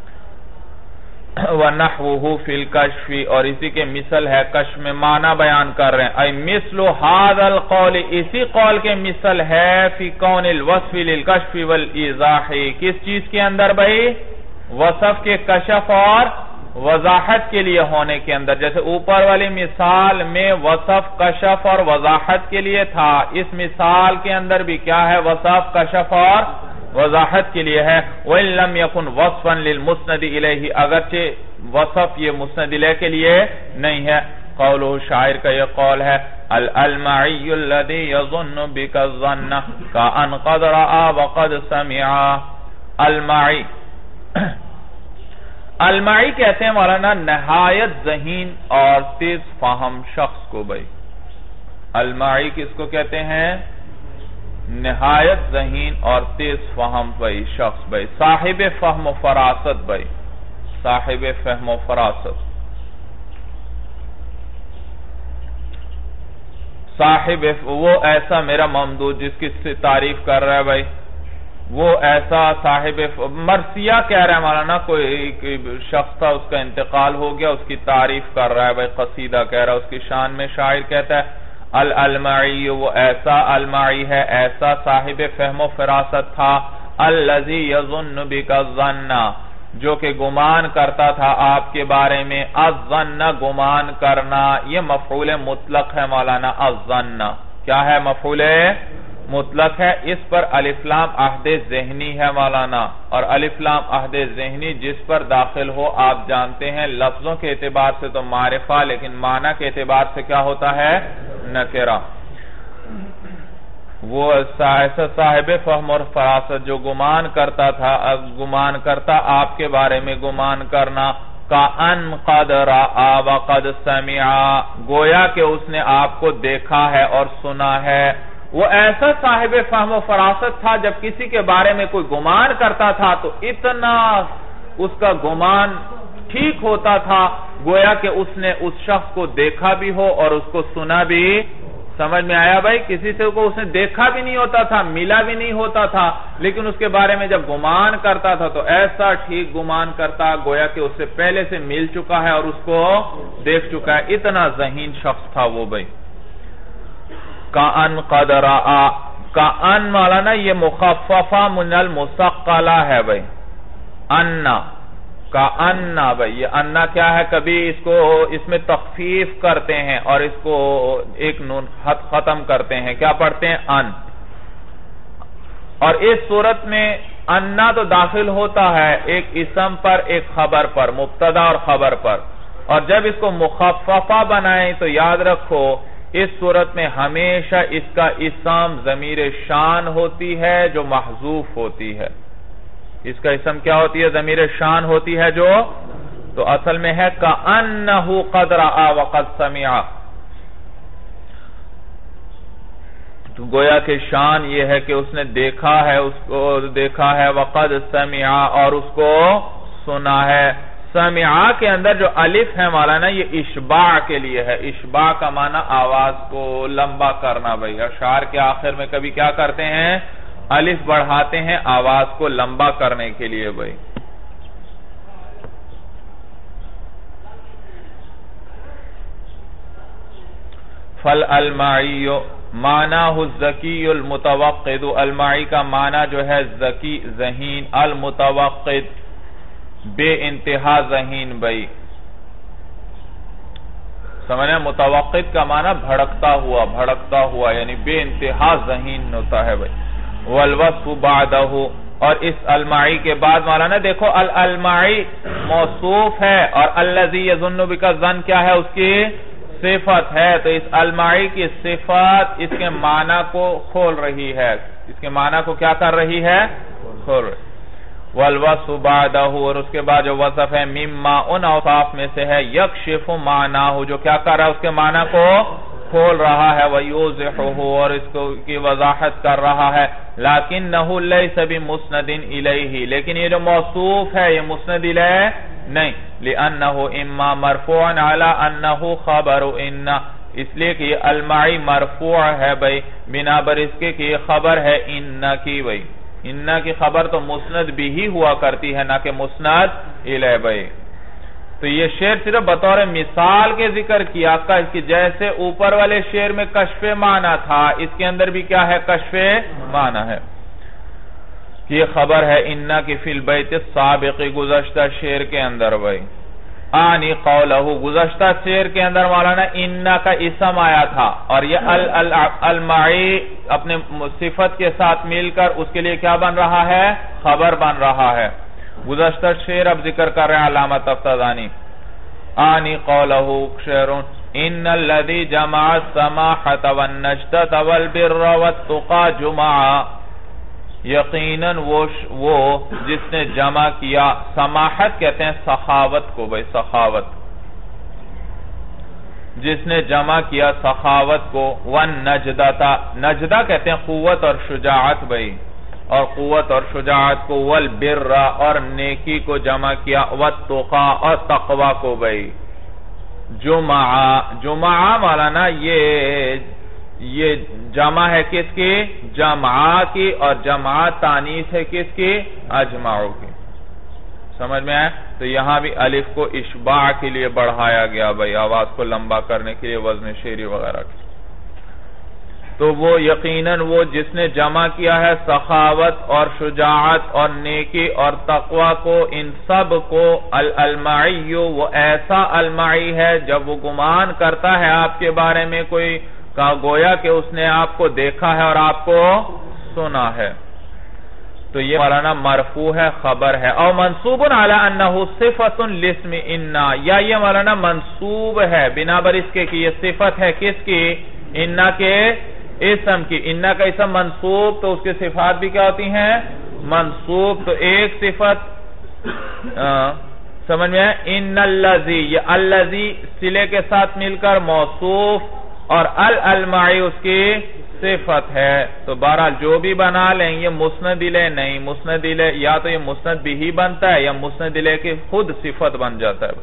وَنَحْوُهُ فِي الْكَشْفِ، اور اسی کے مثل ہے کشف میں معنی بیان کر رہے ہیں. اَيْ مِثْلُ هَذَا الْقَوْلِ، اسی قول کے مثل ہے فِي كَوْنِ الْوَصْفِ لِلْكَشْفِ وَالْإِيضَاحِ، کس چیز کے اندر بھائی؟ وصف کے کشف اور وضاحت کے لیے ہونے کے اندر. جیسے اوپر والی مثال میں وصف کشف اور وضاحت کے لیے تھا، اس مثال کے اندر بھی کیا ہے؟ وصف کشف اور وضاحت کے لیے ہے. وَإِن لَمْ يَكُنْ وَصْفًا لِلْمُسْنَدِ إِلَيْهِ، اگرچہ وصف یہ مسند الیہ کے لیے نہیں ہے. قولہ، شاعر کا یہ قول ہے، الْأَلْمَعِيُّ الَّذِي يَظُنُّ بِكَ الظَّنَّ كَأَنْ قَدْ رَآ وَقَدْ سَمِعَ. المعی المعی کہتے ہیں مولانا نہایت ذہین اور تیز فہم شخص کو بھائی. المعی کس کو کہتے ہیں؟ نہایت ذہین اور تیز فہم بھائی شخص بھائی، صاحب فہم و فراست بھائی، صاحب فہم و فراست، صاحب وہ ایسا میرا ممدود جس کی تعریف کر رہا ہے بھائی، وہ ایسا صاحب مرثیہ کہہ رہا ہے مولانا، کوئی شخص تھا اس کا انتقال ہو گیا، اس کی تعریف کر رہا ہے بھائی، قصیدہ کہہ رہا ہے اس کی شان میں. شاعر کہتا ہے الالمعی، وہ ایسا المعی ہے، ایسا صاحب فہم و فراست تھا، الذی یظن بک الظن، جو کہ گمان کرتا تھا آپ کے بارے میں. الظن گمان کرنا، یہ مفعول مطلق ہے مولانا. الظن کیا ہے؟ مفعول مطلق ہے. اس پر الف لام عہد ذہنی ہے مولانا، اور الف لام عہد ذہنی جس پر داخل ہو آپ جانتے ہیں لفظوں کے اعتبار سے تو معرفہ، لیکن معنی کے اعتبار سے کیا ہوتا ہے؟ نکرہ. وہ ایسا صاحب فہم اور فراست جو گمان کرتا تھا، گمان کرتا آپ کے بارے میں گمان کرنا، کَأَنْ قَدْ رَآ وَقَدْ سَمِعَ، گویا کہ اس نے آپ کو دیکھا ہے اور سنا ہے. وہ ایسا صاحب فہم و فراست تھا جب کسی کے بارے میں کوئی گمان کرتا تھا تو اتنا اس کا گمان ٹھیک ہوتا تھا گویا کہ اس نے اس شخص کو دیکھا بھی ہو اور اس کو سنا بھی. سمجھ میں آیا بھائی؟ کسی سے کو اس نے دیکھا بھی نہیں ہوتا تھا، ملا بھی نہیں ہوتا تھا، لیکن اس کے بارے میں جب گمان کرتا تھا تو ایسا ٹھیک گمان کرتا گویا کہ اس سے پہلے سے مل چکا ہے اور اس کو دیکھ چکا ہے. اتنا ذہین شخص تھا وہ بھائی. کَأَنْ قَدْ رَآ، کَأَنْ مولانا یہ مخففہ من المثقلہ ہے بھائی. اَنَّا، کَأَنَّا بھائی، یہ اَنَّا کیا ہے؟ کبھی اس کو اس میں تخفیف کرتے ہیں اور اس کو ایک نون خط ختم کرتے ہیں، کیا پڑھتے ہیں؟ ان. اور اس صورت میں اَنَّا تو داخل ہوتا ہے ایک اسم پر ایک خبر پر، مبتدا اور خبر پر، اور جب اس کو مخففہ بنائیں تو یاد رکھو اس صورت میں ہمیشہ اس کا اسم ضمیر شان ہوتی ہے جو محذوف ہوتی ہے. اس کا اسم کیا ہوتی ہے؟ ضمیر شان ہوتی ہے جو، تو اصل میں ہے کَأَنَّهُ قَدْ رَآ وَقَدْ سَمِعَ، تو گویا کہ شان یہ ہے کہ اس نے دیکھا ہے، اس کو دیکھا ہے، وَقَدْ سَمِعَ، اور اس کو سنا ہے. سمعہ کے اندر جو الف ہے مولانا یہ اشباع کے لیے ہے. اشباع کا معنی آواز کو لمبا کرنا بھئی. اشعار کے آخر میں کبھی کیا کرتے ہیں؟ الف بڑھاتے ہیں آواز کو لمبا کرنے کے لیے بھئی. فَالْأَلْمَعِيُّ معنی الذکی المتوقد، المعی کا معنی جو ہے ذکی ذہین، المتوقد بے انتہا ذہین بھئی. سمجھیں؟ متوقد کا معنی بھڑکتا ہوا، بھڑکتا ہوا یعنی بے انتہا ذہین ہوتا ہے بھئی. والوصف بعدہ، اور اس المعی کے بعد مولانا دیکھو الالمعی موصوف ہے اور الذی یظن بک الظن کیا ہے؟ اس کی صفت ہے. تو اس المعی کی صفت اس کے معنی کو کھول رہی ہے، اس کے معنی کو کیا کر رہی ہے؟ کھول رہی. والوصف بعدہ، اور اس کے بعد جو وصف ہے مما ان اوصاف میں سے ہے یکشف معناہ، جو کیا کر رہا ہے اس کے معنی کو کھول رہا ہے، ویوضحہ، اور اس کو کی وضاحت کر رہا ہے، لیکنہ لیس بمسند الیہ، لیکن یہ جو موصوف ہے یہ مسند الیہ نہیں، لأنہ اما مرفوع علی انہ خبر ان، اس لیے کہ یہ المعی مرفوع ہے بھئی بنا بر اس کے کہ یہ خبر ہے ان کی، بھئی ان کی خبر تو مسند بھی ہی ہوا کرتی ہے نہ کہ مسند الیہ بھئی۔ تو یہ شعر صرف بطور مثال کے ذکر کیا کہ جیسے اوپر والے شعر میں کشف معنی تھا، اس کے اندر بھی کیا ہے؟ کشف معنی ہے۔ یہ خبر ہے انہ کی فی البیت السابق، گزشتہ شعر کے اندر بھئی، آنی قولہ، گزشتہ شعر کے اندر مولانا انہ کا اسم آیا تھا، اور یہ المعی اپنے صفت کے ساتھ مل کر اس کے لیے کیا بن رہا ہے؟ خبر بن رہا ہے۔ گزشتہ شعر اب ذکر کر رہے ہیں علامہ تفتزانی، آنی قولہ شعرون ان الذی جمع السماحة والنجدة والبر والتقى جمعا، یقیناً وہ وہ جس نے جمع کیا، سماحت کہتے ہیں سخاوت کو بھئی، سخاوت، جس نے جمع کیا سخاوت کو، والنجدة، نجدہ کہتے ہیں قوت اور شجاعت بھئی، اور قوت اور شجاعت کو، والبر، اور نیکی کو جمع کیا، والتقى، اور تقوی کو بھئی۔ جمعہ، جمعہ مولانا یہ یہ جمع ہے کس کی؟ جمعہ کی، اور جمعہ تانیث ہے کس کی؟ اجمعو کی۔ سمجھ میں آئے؟ تو یہاں بھی الف کو اشباع کے لیے بڑھایا گیا بھئی، آواز کو لمبا کرنے کے لیے، وزن شعری وغیرہ کی۔ تو وہ یقیناً وہ جس نے جمع کیا ہے سخاوت اور شجاعت اور نیکی اور تقوی کو، ان سب کو، المعی، وہ ایسا المعی ہے جب وہ گمان کرتا ہے آپ کے بارے میں کوئی کا گویا کہ اس نے آپ کو دیکھا ہے اور آپ کو سنا ہے، تو یہ مولانا مرفوع ہے، خبر ہے۔ او منصوب علی انہ صفت لاسم انا، یا یہ مولانا منصوب ہے بنا بر اس کے کہ یہ صفت ہے کس کی؟ انا کے اسم کی۔ انا کا اسم منصوب تو اس کے صفات بھی کیا ہوتی ہیں؟ منصوب۔ تو ایک صفت سمجھ میں ہے، ان الذی، یہ الذی صلے کے ساتھ مل کر موصوف، اور المعی اس کی صفت ہے۔ تو بہرحال جو بھی بنا لیں یہ مسند الیہ نہیں، مسند الیہ یا تو یہ مسند بھی ہی بنتا ہے یا مسند الیہ کی خود صفت بن جاتا ہے۔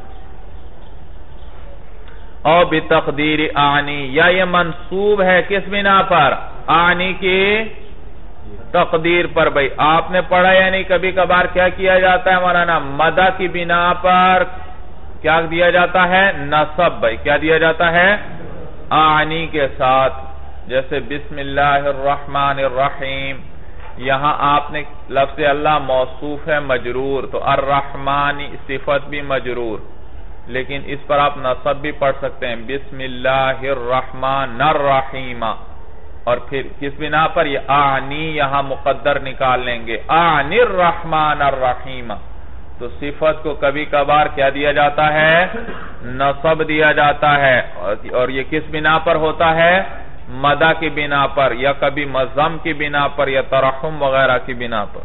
او بتقدیر آنی، یا یہ منصوب ہے کس بنا پر؟ آنی کی تقدیر پر بھئی۔ آپ نے پڑھا یعنی کبھی کبھار کیا کیا جاتا ہے مولانا؟ مدہ کی بنا پر کیا دیا جاتا ہے؟ نصب بھئی، کیا دیا جاتا ہے؟ آنی کے ساتھ، جیسے بسم اللہ الرحمن الرحیم، یہاں آپ نے لفظ اللہ موصوف ہے مجرور، تو الرحمانی صفت بھی مجرور، لیکن اس پر آپ نصب بھی پڑھ سکتے ہیں، بسم اللہ الرحمن الرحیم، اور پھر کس بنا پر؟ یہ آنی یہاں مقدر نکال لیں گے، آنی الرحمن الرحیم، تو صفت کو کبھی کبھار کیا دیا جاتا ہے؟ نصب دیا جاتا ہے، اور یہ کس بنا پر ہوتا ہے؟ مدہ کی بنا پر، یا کبھی مضم کی بنا پر، یا ترحم وغیرہ کی بنا پر۔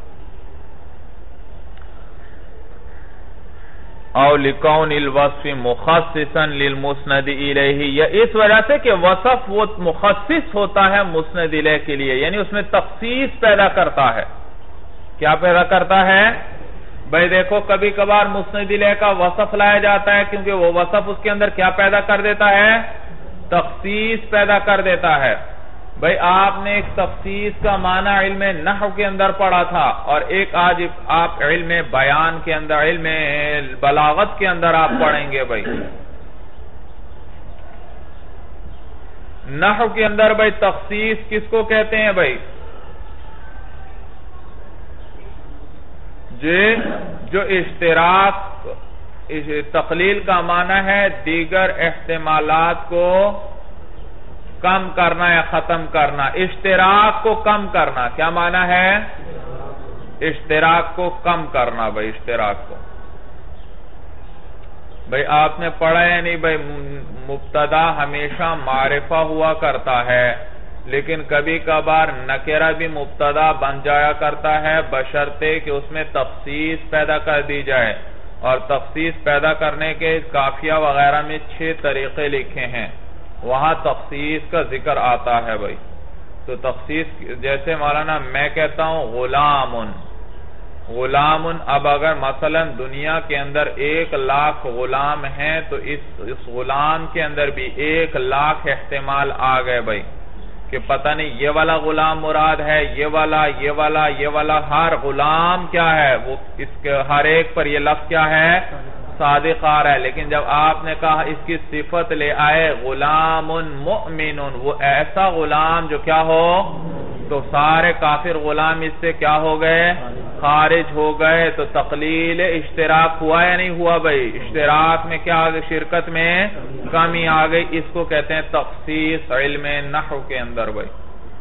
او لکون الوصف مخصصا للمسند الیہ، یا اس وجہ سے کہ وصف وہ مخصص ہوتا ہے مسند الیہ کے لیے، یعنی اس میں تخصیص پیدا کرتا ہے۔ کیا پیدا کرتا ہے؟ بھئی دیکھو کبھی کبھار مسند الیہ کا وصف لایا جاتا ہے، کیونکہ وہ وصف اس کے اندر کیا پیدا کر دیتا ہے؟ تخصیص پیدا کر دیتا ہے۔ بھئی آپ نے ایک تخصیص کا معنی علم نحو کے اندر پڑھا تھا، اور ایک آج آپ علم بیان کے اندر، علم بلاغت کے اندر آپ پڑھیں گے بھئی۔ نحو کے اندر بھئی تخصیص کس کو کہتے ہیں بھئی؟ جو اشتراک، تقلیل کا معنی ہے دیگر احتمالات کو کم کرنا یا ختم کرنا، اشتراک کو کم کرنا۔ کیا معنی ہے؟ اشتراک کو کم کرنا بھئی، اشتراک کو۔ بھئی آپ نے پڑھا ہے نہیں بھئی، مبتدا ہمیشہ معرفہ ہوا کرتا ہے، لیکن کبھی کبھار نکرہ بھی مبتدا بن جایا کرتا ہے بشرطے کہ اس میں تخصیص پیدا کر دی جائے، اور تخصیص پیدا کرنے کے قافیہ وغیرہ میں چھ طریقے لکھے ہیں، وہاں تخصیص کا ذکر آتا ہے بھائی۔ تو تخصیص جیسے مولانا میں کہتا ہوں غلام غلام، اب اگر مثلا دنیا کے اندر ایک لاکھ غلام ہیں تو اس اس غلام کے اندر بھی ایک لاکھ احتمال آ گئے بھائی، کہ پتہ نہیں یہ والا غلام مراد ہے، یہ والا یہ والا یہ والا، ہر غلام کیا ہے وہ اس کے ہر ایک پر یہ لفظ کیا ہے صادق آ رہا ہے۔ لیکن جب آپ نے کہا اس کی صفت لے آئے غلام مؤمن، وہ ایسا غلام جو کیا ہو، تو سارے کافر غلام اس سے کیا ہو گئے، خارج ہو گئے۔ تو تقلیل اشتراک ہوا یا نہیں ہوا بھائی؟ اشتراک میں کیا آگئے، شرکت میں کمی آگئی، اس کو کہتے ہیں تخصیص علم نحو کے اندر بھائی۔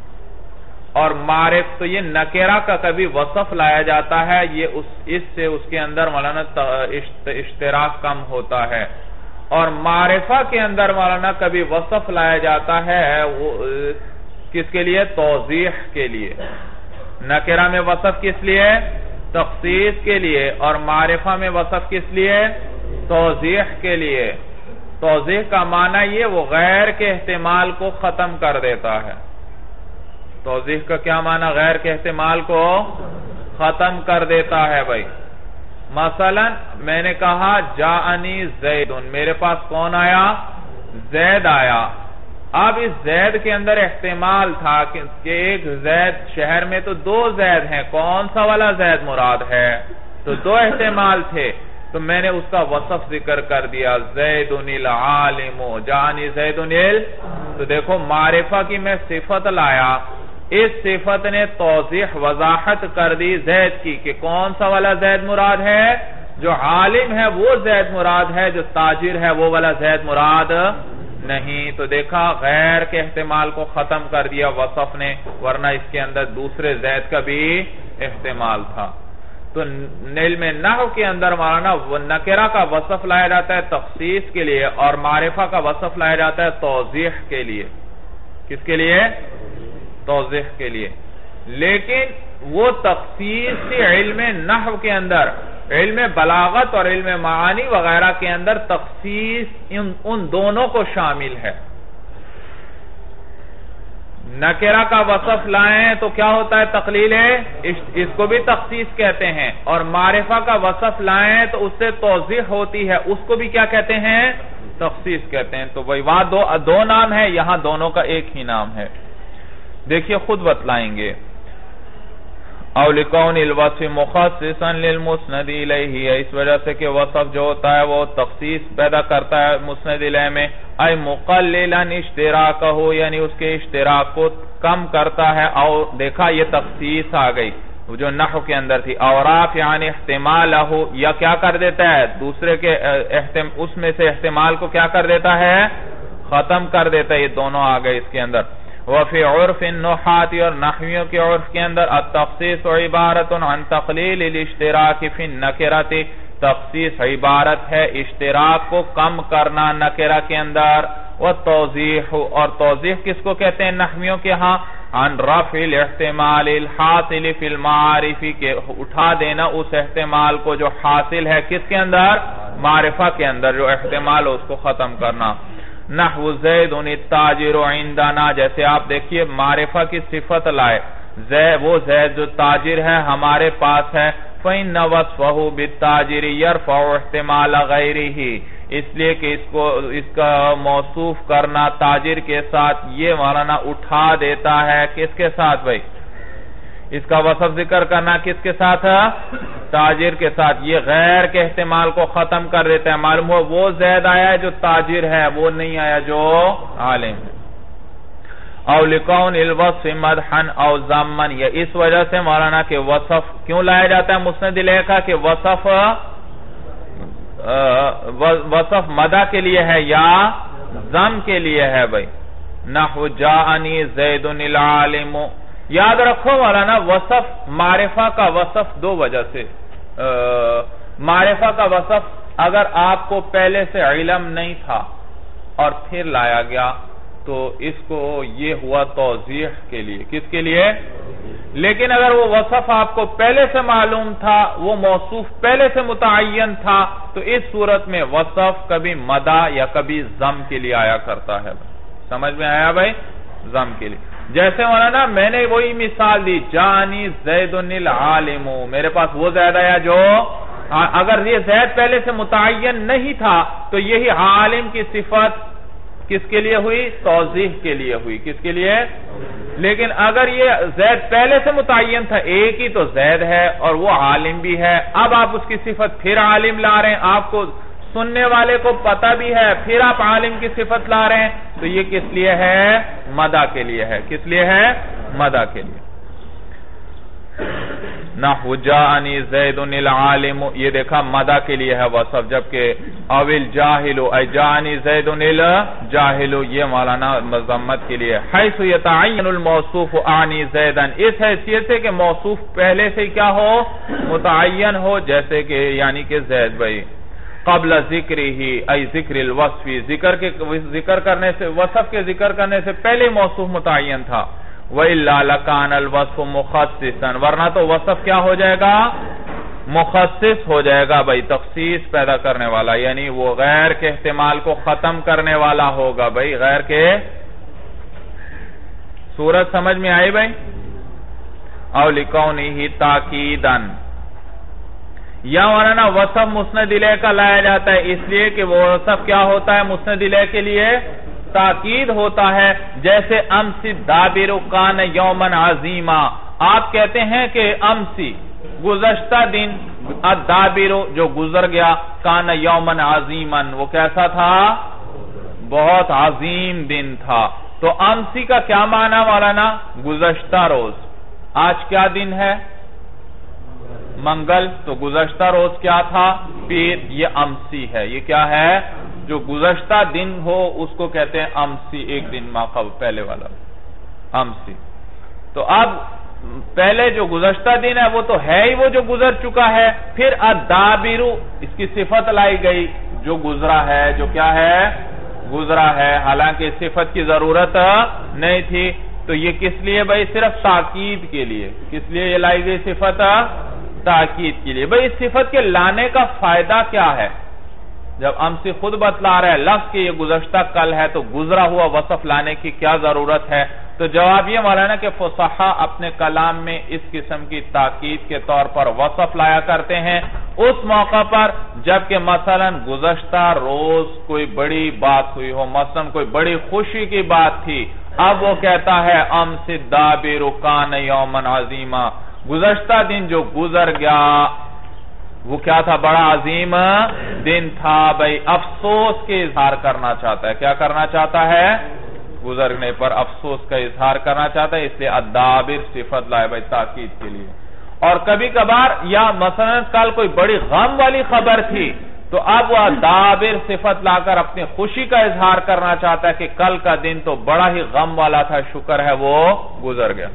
اور معرف تو یہ نکرہ کا کبھی وصف لایا جاتا ہے، یہ اس اس سے اس کے اندر مولانا اشتراک کم ہوتا ہے، اور معرفہ کے اندر مولانا کبھی وصف لایا جاتا ہے وہ کس کے لیے، توضیح کے لیے۔ نکرہ میں وصف کس لیے، تخصیص کے لیے، اور معرفہ میں وصف کس لیے، توضیح کے لیے۔ توضیح کا معنی یہ وہ غیر کے احتمال کو ختم کر دیتا ہے۔ توضیح کا کیا معنی، غیر کے احتمال کو ختم کر دیتا ہے بھائی۔ مثلا میں نے کہا جاءنی زید، میرے پاس کون آیا، زید آیا۔ اب اس زید کے اندر احتمال تھا کہ ایک زید، شہر میں تو دو زید ہیں، کون سا والا زید مراد ہے، تو دو احتمال تھے، تو میں نے اس کا وصف ذکر کر دیا، زید العالم جاءنی زید العلم۔ تو دیکھو معرفہ کی میں صفت لایا، اس صفت نے توضیح وضاحت کر دی زید کی کہ کون سا والا زید مراد ہے، جو عالم ہے وہ زید مراد ہے، جو تاجر ہے وہ والا زید مراد نہیں۔ تو دیکھا غیر کے احتمال کو ختم کر دیا وصف نے، ورنہ اس کے اندر دوسرے زید کا بھی احتمال تھا۔ تو علم نحو کے اندر مولانا نکرہ کا وصف لایا جاتا ہے تخصیص کے لیے، اور معرفہ کا وصف لایا جاتا ہے توضیح کے لیے۔ کس کے لیے، توضیح کے لیے۔ لیکن وہ تخصیص علم نحو کے اندر، علم بلاغت اور علم معانی وغیرہ کے اندر تخصیص ان دونوں کو شامل ہے۔ نکرہ کا وصف لائیں تو کیا ہوتا ہے، تقلیل ہے، اس کو بھی تخصیص کہتے ہیں، اور معرفہ کا وصف لائیں تو اس سے توضیح ہوتی ہے، اس کو بھی کیا کہتے ہیں، تخصیص کہتے ہیں۔ تو وہی وہاں دو, دو نام ہے، یہاں دونوں کا ایک ہی نام ہے۔ دیکھیے خود بتلائیں گے، او لکون الوصف مخصصا للمسند الیہ، اس وجہ سے کہ وصف جو ہوتا ہے وہ تخصیص پیدا کرتا ہے مسند الیہ میں، ای مقللا اشتراکہ، یعنی اس کے اشتراک کو کم کرتا ہے۔ اور دیکھا یہ تخصیص آ گئی جو نحو کے اندر تھی، اوراف یعنی احتمالہ، یا کیا کر دیتا ہے، دوسرے کے اس میں سے احتمال کو کیا کر دیتا ہے، ختم کر دیتا ہے۔ یہ دونوں آ گئے اس کے اندر۔ وفی عرف النحات، اور نحویوں کے عرف کے اندر التخصیص عبارت عن تقلیل الاشتراک فی النکرۃ، تخصیص عبارت ہے اشتراک کو کم کرنا نکرہ کے اندر، والتوضیح، اور توضیح کس کو کہتے ہیں نحویوں کے ہاں، عن رفع الاحتمال الحاصل فی المعارف، کے اٹھا دینا اس احتمال کو جو حاصل ہے کس کے اندر، معرفہ کے اندر، جو احتمال ہو اس کو ختم کرنا۔ نحو زید التاجر عندنا، جیسے آپ دیکھیے معرفہ کی صفت لائے، وہ زید جو تاجر ہے ہمارے پاس ہے، فَإِنَّ وَصْفَهُ بِالتَّاجِرِ يَرْفَعُ احتمال غَيْرِهِ، اس لیے کہ اس کو اس کا موصوف کرنا تاجر کے ساتھ یہ مولانا اٹھا دیتا ہے، کس کے ساتھ بھائی، اس کا وصف ذکر کرنا کس کے ساتھ ہے، تاجر کے ساتھ، یہ غیر کے احتمال کو ختم کر دیتا ہے۔ معلوم ہو وہ زید آیا ہے جو تاجر ہے، وہ نہیں آیا جو عالم ہے۔ او لکون الوصف مدحا او ذما، یہ اس وجہ سے مولانا کہ وصف کیوں لایا جاتا ہے مسند الیہ کا، کہ وصف وصف مدح کے لیے ہے یا ذم کے لیے ہے بھائی۔ نحو جاءنی زید العالم، یاد رکھو مولانا وصف معرفہ کا وصف دو وجہ سے، معرفہ کا وصف اگر آپ کو پہلے سے علم نہیں تھا اور پھر لایا گیا تو اس کو یہ ہوا توضیح کے لیے. کس کے لیے؟ لیکن اگر وہ وصف آپ کو پہلے سے معلوم تھا، وہ موصوف پہلے سے متعین تھا، تو اس صورت میں وصف کبھی مدح یا کبھی ذم کے لیے آیا کرتا ہے. سمجھ میں آیا بھائی؟ ذم کے لیے. جیسے مولانا میں نے وہی مثال دی، جانی زید العالم، میرے پاس وہ زید آیا جو، اگر یہ زید پہلے سے متعین نہیں تھا تو یہی عالم کی صفت کس کے لیے ہوئی؟ توضیح کے لیے ہوئی. کس کے لیے؟ لیکن اگر یہ زید پہلے سے متعین تھا، ایک ہی تو زید ہے اور وہ عالم بھی ہے، اب آپ اس کی صفت پھر عالم لا رہے ہیں، آپ کو سننے والے کو پتہ بھی ہے، پھر آپ عالم کی صفت لا رہے ہیں، تو یہ کس لیے ہے؟ مدح کے لیے ہے. کس لیے ہے؟ مدح کے لیے. نحو جاءنی زید العالم، یہ دیکھا مدح کے لیے ہے وصف، جبکہ اول جاہل ای جاءنی زید الجاہل یہ مولانا مذمت کے لیے. حیث یتعین الموصوف عنی زیدا، اس حیثیت سے کہ موصوف پہلے سے کیا ہو؟ متعین ہو، جیسے کہ یعنی کہ زید بھائی. قبل ذکر ہی ای ذکر الوصف، ذکر کے ذکر کرنے سے، وصف کے ذکر کرنے سے پہلے موصوف متعین تھا. وَإِلَّا لَكَانَ الْوَصْفُ مُخَصِّصًا، ورنہ تو وصف کیا ہو جائے گا؟ مخصص ہو جائے گا بھائی، تخصیص پیدا کرنے والا، یعنی وہ غیر کے احتمال کو ختم کرنے والا ہوگا بھائی، غیر کے. صورت سمجھ میں آئی بھائی؟ او لِكَوْنِهِ تَاكِيدًا، یا مولانا وصف مسند الیہ کا لایا جاتا ہے اس لیے کہ وہ وصف کیا ہوتا ہے؟ مسند الیہ کے لیے تاکید ہوتا ہے. جیسے امسی دابر کان یومن عظیما، آپ کہتے ہیں کہ امسی گزشتہ دن، الدابر جو گزر گیا، کان یومن عظیما وہ کیسا تھا؟ بہت عظیم دن تھا. تو امسی کا کیا معنی مولانا؟ گزشتہ روز. آج کیا دن ہے؟ منگل. تو گزشتہ روز کیا تھا؟ پیر. یہ امسی ہے. یہ کیا ہے؟ جو گزشتہ دن ہو اس کو کہتے ہیں امسی، ایک دن ما قبل پہلے والا امسی. تو اب پہلے جو گزشتہ دن ہے وہ تو ہے ہی وہ جو گزر چکا ہے، پھر الدابر اس کی صفت لائی گئی جو گزرا ہے، جو کیا ہے؟ گزرا ہے، حالانکہ صفت کی ضرورت نہیں تھی. تو یہ کس لیے بھائی؟ صرف تاکید کے لیے. کس لیے یہ لائی گئی صفت؟ تاکید کے لیے. بھائی اس صفت کے لانے کا فائدہ کیا ہے؟ جب امسی خود بتلا رہا ہے لفظ کہ یہ گزشتہ کل ہے، تو گزرا ہوا وصف لانے کی کیا ضرورت ہے؟ تو جواب یہ مولانا کہ فصحاء اپنے کلام میں اس قسم کی تاکید کے طور پر وصف لایا کرتے ہیں اس موقع پر جبکہ مثلا گزشتہ روز کوئی بڑی بات ہوئی ہو، مثلا کوئی بڑی خوشی کی بات تھی. اب وہ کہتا ہے امسی الدابر کان یوما عظیما، گزشتہ دن جو گزر گیا وہ کیا تھا؟ بڑا عظیم دن تھا. بھائی افسوس کے اظہار کرنا چاہتا ہے. کیا کرنا چاہتا ہے؟ گزرنے پر افسوس کا اظہار کرنا چاہتا ہے، اس لیے الدابر صفت لائے بھائی تاکید کے لیے. اور کبھی کبھار یا مثلا کل کوئی بڑی غم والی خبر تھی تو اب وہ الدابر صفت لا کر اپنی خوشی کا اظہار کرنا چاہتا ہے کہ کل کا دن تو بڑا ہی غم والا تھا، شکر ہے وہ گزر گیا.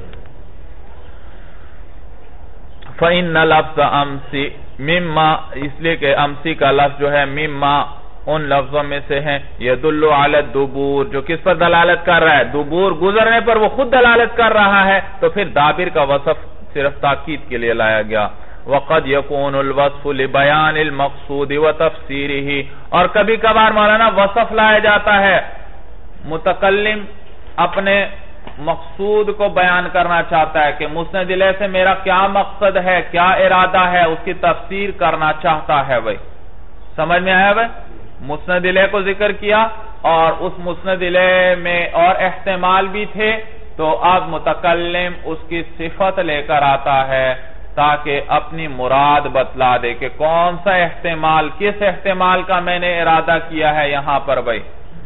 فَإِنَّ لَفْظَ أَمْسِ مِمَّا، اس لیے کہ امسی کا لفظ جو ہے مِمَّا ان لفظوں میں سے ہیں، يَدُلُّ عَلَى الدُّبُور جو کس پر دلالت کر رہا ہے؟ دبور، گزرنے پر وہ خود دلالت کر رہا ہے. تو پھر دابر کا وصف صرف تاکید کے لیے لایا گیا. وَقَدْ يَكُونُ الْوَصْفُ لِبَيَانِ الْمَقْصُودِ وَتَفْسِيرِهِ، اور کبھی کبھار مولانا وصف لایا جاتا ہے متکلم اپنے مقصود کو بیان کرنا چاہتا ہے کہ مسند الیہ سے میرا کیا مقصد ہے، کیا ارادہ ہے، اس کی تفسیر کرنا چاہتا ہے. بھائی سمجھ میں آیا بھائی؟ مسند الیہ کو ذکر کیا اور اس مسند الیہ میں اور احتمال بھی تھے، تو اب متکلم اس کی صفت لے کر آتا ہے تاکہ اپنی مراد بتلا دے کہ کون سا احتمال، کس احتمال کا میں نے ارادہ کیا ہے یہاں پر. بھائی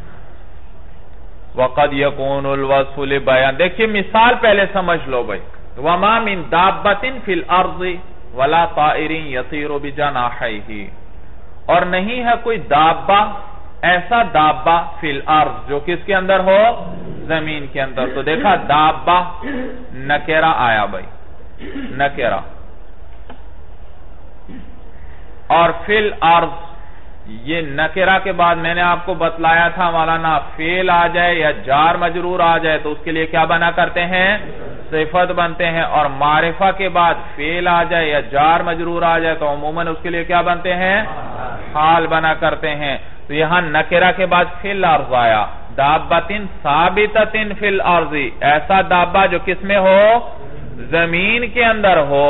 وَقَدْ يَكُونُ الْوَصْفُ لِبَيَانِ، دیکھئے مثال پہلے سمجھ لو بھائی. وَمَا مِن دَابَّةٍ فِي الْأَرْضِ وَلَا طَائِرٍ يَطِيرُ بِجَنَاحَيْهِ، اور نہیں ہے کوئی دابہ، ایسا دابہ فی الارض جو کس کے اندر ہو؟ زمین کے اندر. تو دیکھا دابہ نکرہ آیا بھائی، نکرہ، اور فی الارض یہ نکرہ کے بعد میں نے آپ کو بتلایا تھا مولانا فعل آ جائے یا جار مجرور آ جائے تو اس کے لیے کیا بنا کرتے ہیں؟ صفت بنتے ہیں. اور معرفہ کے بعد فعل آ جائے یا جار مجرور آ جائے تو عموماً اس کے لیے کیا بنتے ہیں؟ حال بنا کرتے ہیں. تو یہاں نکرہ کے بعد فی الارض آیا. دابتن ثابتتن فی الارض، ایسا دابہ جو کس میں ہو؟ زمین کے اندر ہو.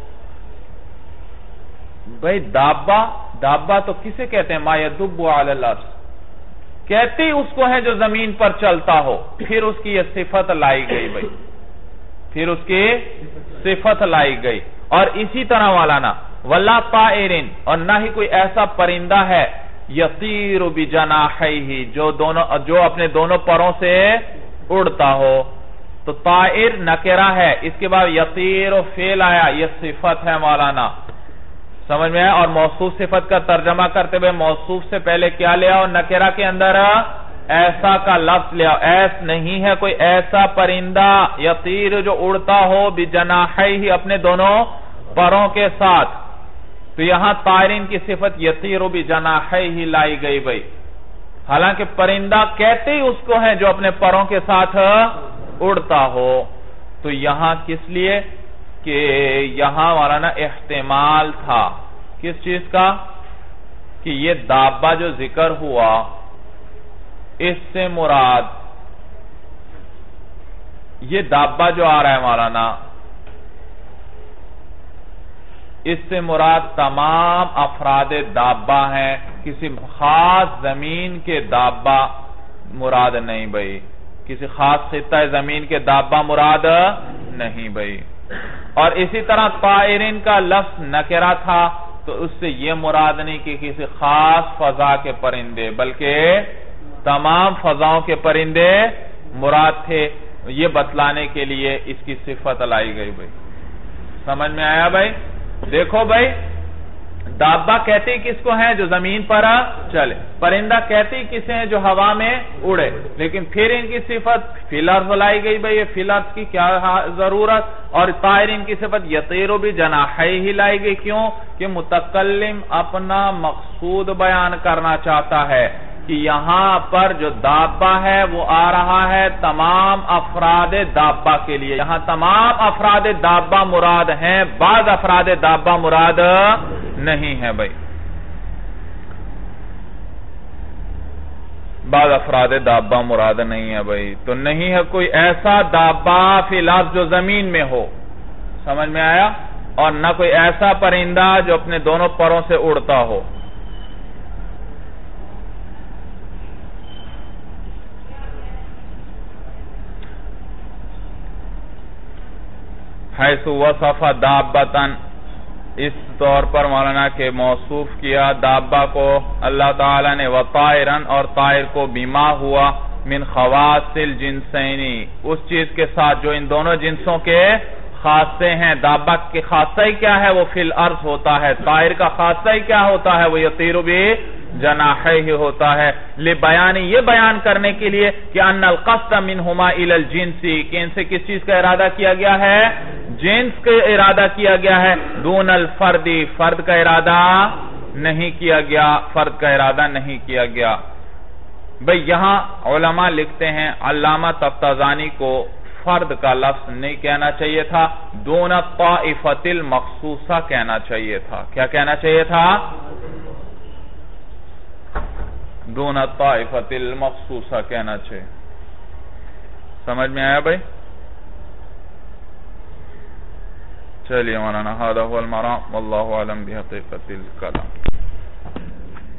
بھئی دابہ دابہ تو کسے کہتے ہیں؟ ما یدب علی الارض، کہتے اس کو ہے جو زمین پر چلتا ہو. پھر اس کی یہ صفت لائی گئی بھئی، پھر اس کی صفت لائی گئی. اور اسی طرح والا ولا طائرن، اور نہ ہی کوئی ایسا پرندہ ہے یطیر بجناحیہ جو دونوں جو اپنے دونوں پروں سے اڑتا ہو. تو طائر نکرہ ہے، اس کے بعد یطیر و فعل آیا، یہ صفت ہے مولانا. سمجھ میں آیا؟ اور موصوف صفت کا ترجمہ کرتے ہوئے موصوف سے پہلے کیا لیا اور نکرہ کے اندر ایسا کا لفظ لیا. ایس نہیں ہے کوئی ایسا پرندہ یطیر جو اڑتا ہو بجناحیہ اپنے دونوں پروں کے ساتھ. تو یہاں طائرین کی صفت یطیر بجناحیہ لائی گئی بھئی. حالانکہ پرندہ کہتے ہی اس کو ہے جو اپنے پروں کے ساتھ اڑتا ہو. تو یہاں کس لیے کہ یہاں مولانا احتمال تھا کس چیز کا؟ کہ یہ دابہ جو ذکر ہوا اس سے مراد یہ دابہ جو آ رہا ہے مولانا اس سے مراد تمام افراد دابہ ہیں، کسی خاص زمین کے دابہ مراد نہیں بھئی، کسی خاص خطہ زمین کے دابہ مراد نہیں بھئی. اور اسی طرح طائرین کا لفظ نکرہ تھا تو اس سے یہ مراد نہیں کہ کسی خاص فضا کے پرندے بلکہ تمام فضاؤں کے پرندے مراد تھے. یہ بتلانے کے لیے اس کی صفت لائی گئی بھئی. سمجھ میں آیا بھئی؟ دیکھو بھئی دابہ کہتے ہی کس کو ہیں جو زمین پر چلے، پرندہ کہتے ہی کسے ہیں جو ہوا میں اڑے. لیکن پھر ان کی صفت فی الارض لائی گئی بھئی، یہ فی الارض کی کیا ضرورت؟ اور طائرین کی صفت یطیر بجناحیہ لائی گئی. کیوں؟ کہ متکلم اپنا مقصود بیان کرنا چاہتا ہے کہ یہاں پر جو دابہ ہے وہ آ رہا ہے تمام افراد دابہ کے لیے. یہاں تمام افراد دابہ مراد ہیں، بعض افراد دابہ مراد نہیں ہے بھئی، بعض افراد دابہ مراد نہیں ہے بھئی. تو نہیں ہے کوئی ایسا دابہ فی الارض جو زمین میں ہو. سمجھ میں آیا؟ اور نہ کوئی ایسا پرندہ جو اپنے دونوں پروں سے اڑتا ہو. حیث وصف دابتن، اس طور پر مولانا کے موصوف کیا دابہ کو اللہ تعالیٰ نے وطائرن، اور طائر کو بیما ہوا من خواص الجنسینی، اس چیز کے ساتھ جو ان دونوں جنسوں کے خاصے ہیں. دابہ کے خاصہ ہی کیا ہے؟ وہ فی الارض ہوتا ہے. طائر کا خاصہ ہی کیا ہوتا ہے؟ وہ یطیر بجناحیہ ہوتا ہے. لبیان، یہ بیان کرنے کے لیے کہ ان القصد منہما الی الجنس، کہ ان سے کس چیز کا ارادہ کیا گیا ہے؟ جنس کا ارادہ کیا گیا ہے. دون الفردی، فرد کا ارادہ نہیں کیا گیا، فرد کا ارادہ نہیں کیا گیا. بھئی یہاں علماء لکھتے ہیں علامہ تفتازانی کو فرد کا لفظ نہیں کہنا چاہیے تھا، دون الطائفۃ المخصوصہ کہنا چاہیے تھا. کیا کہنا چاہیے تھا؟ دون الطائفۃ المخصوصہ کہنا چاہیے. سمجھ میں آیا بھئی؟ چلیے مولانا، ھذا ھو المرام واللہ اعلم بحقیقت الکلام.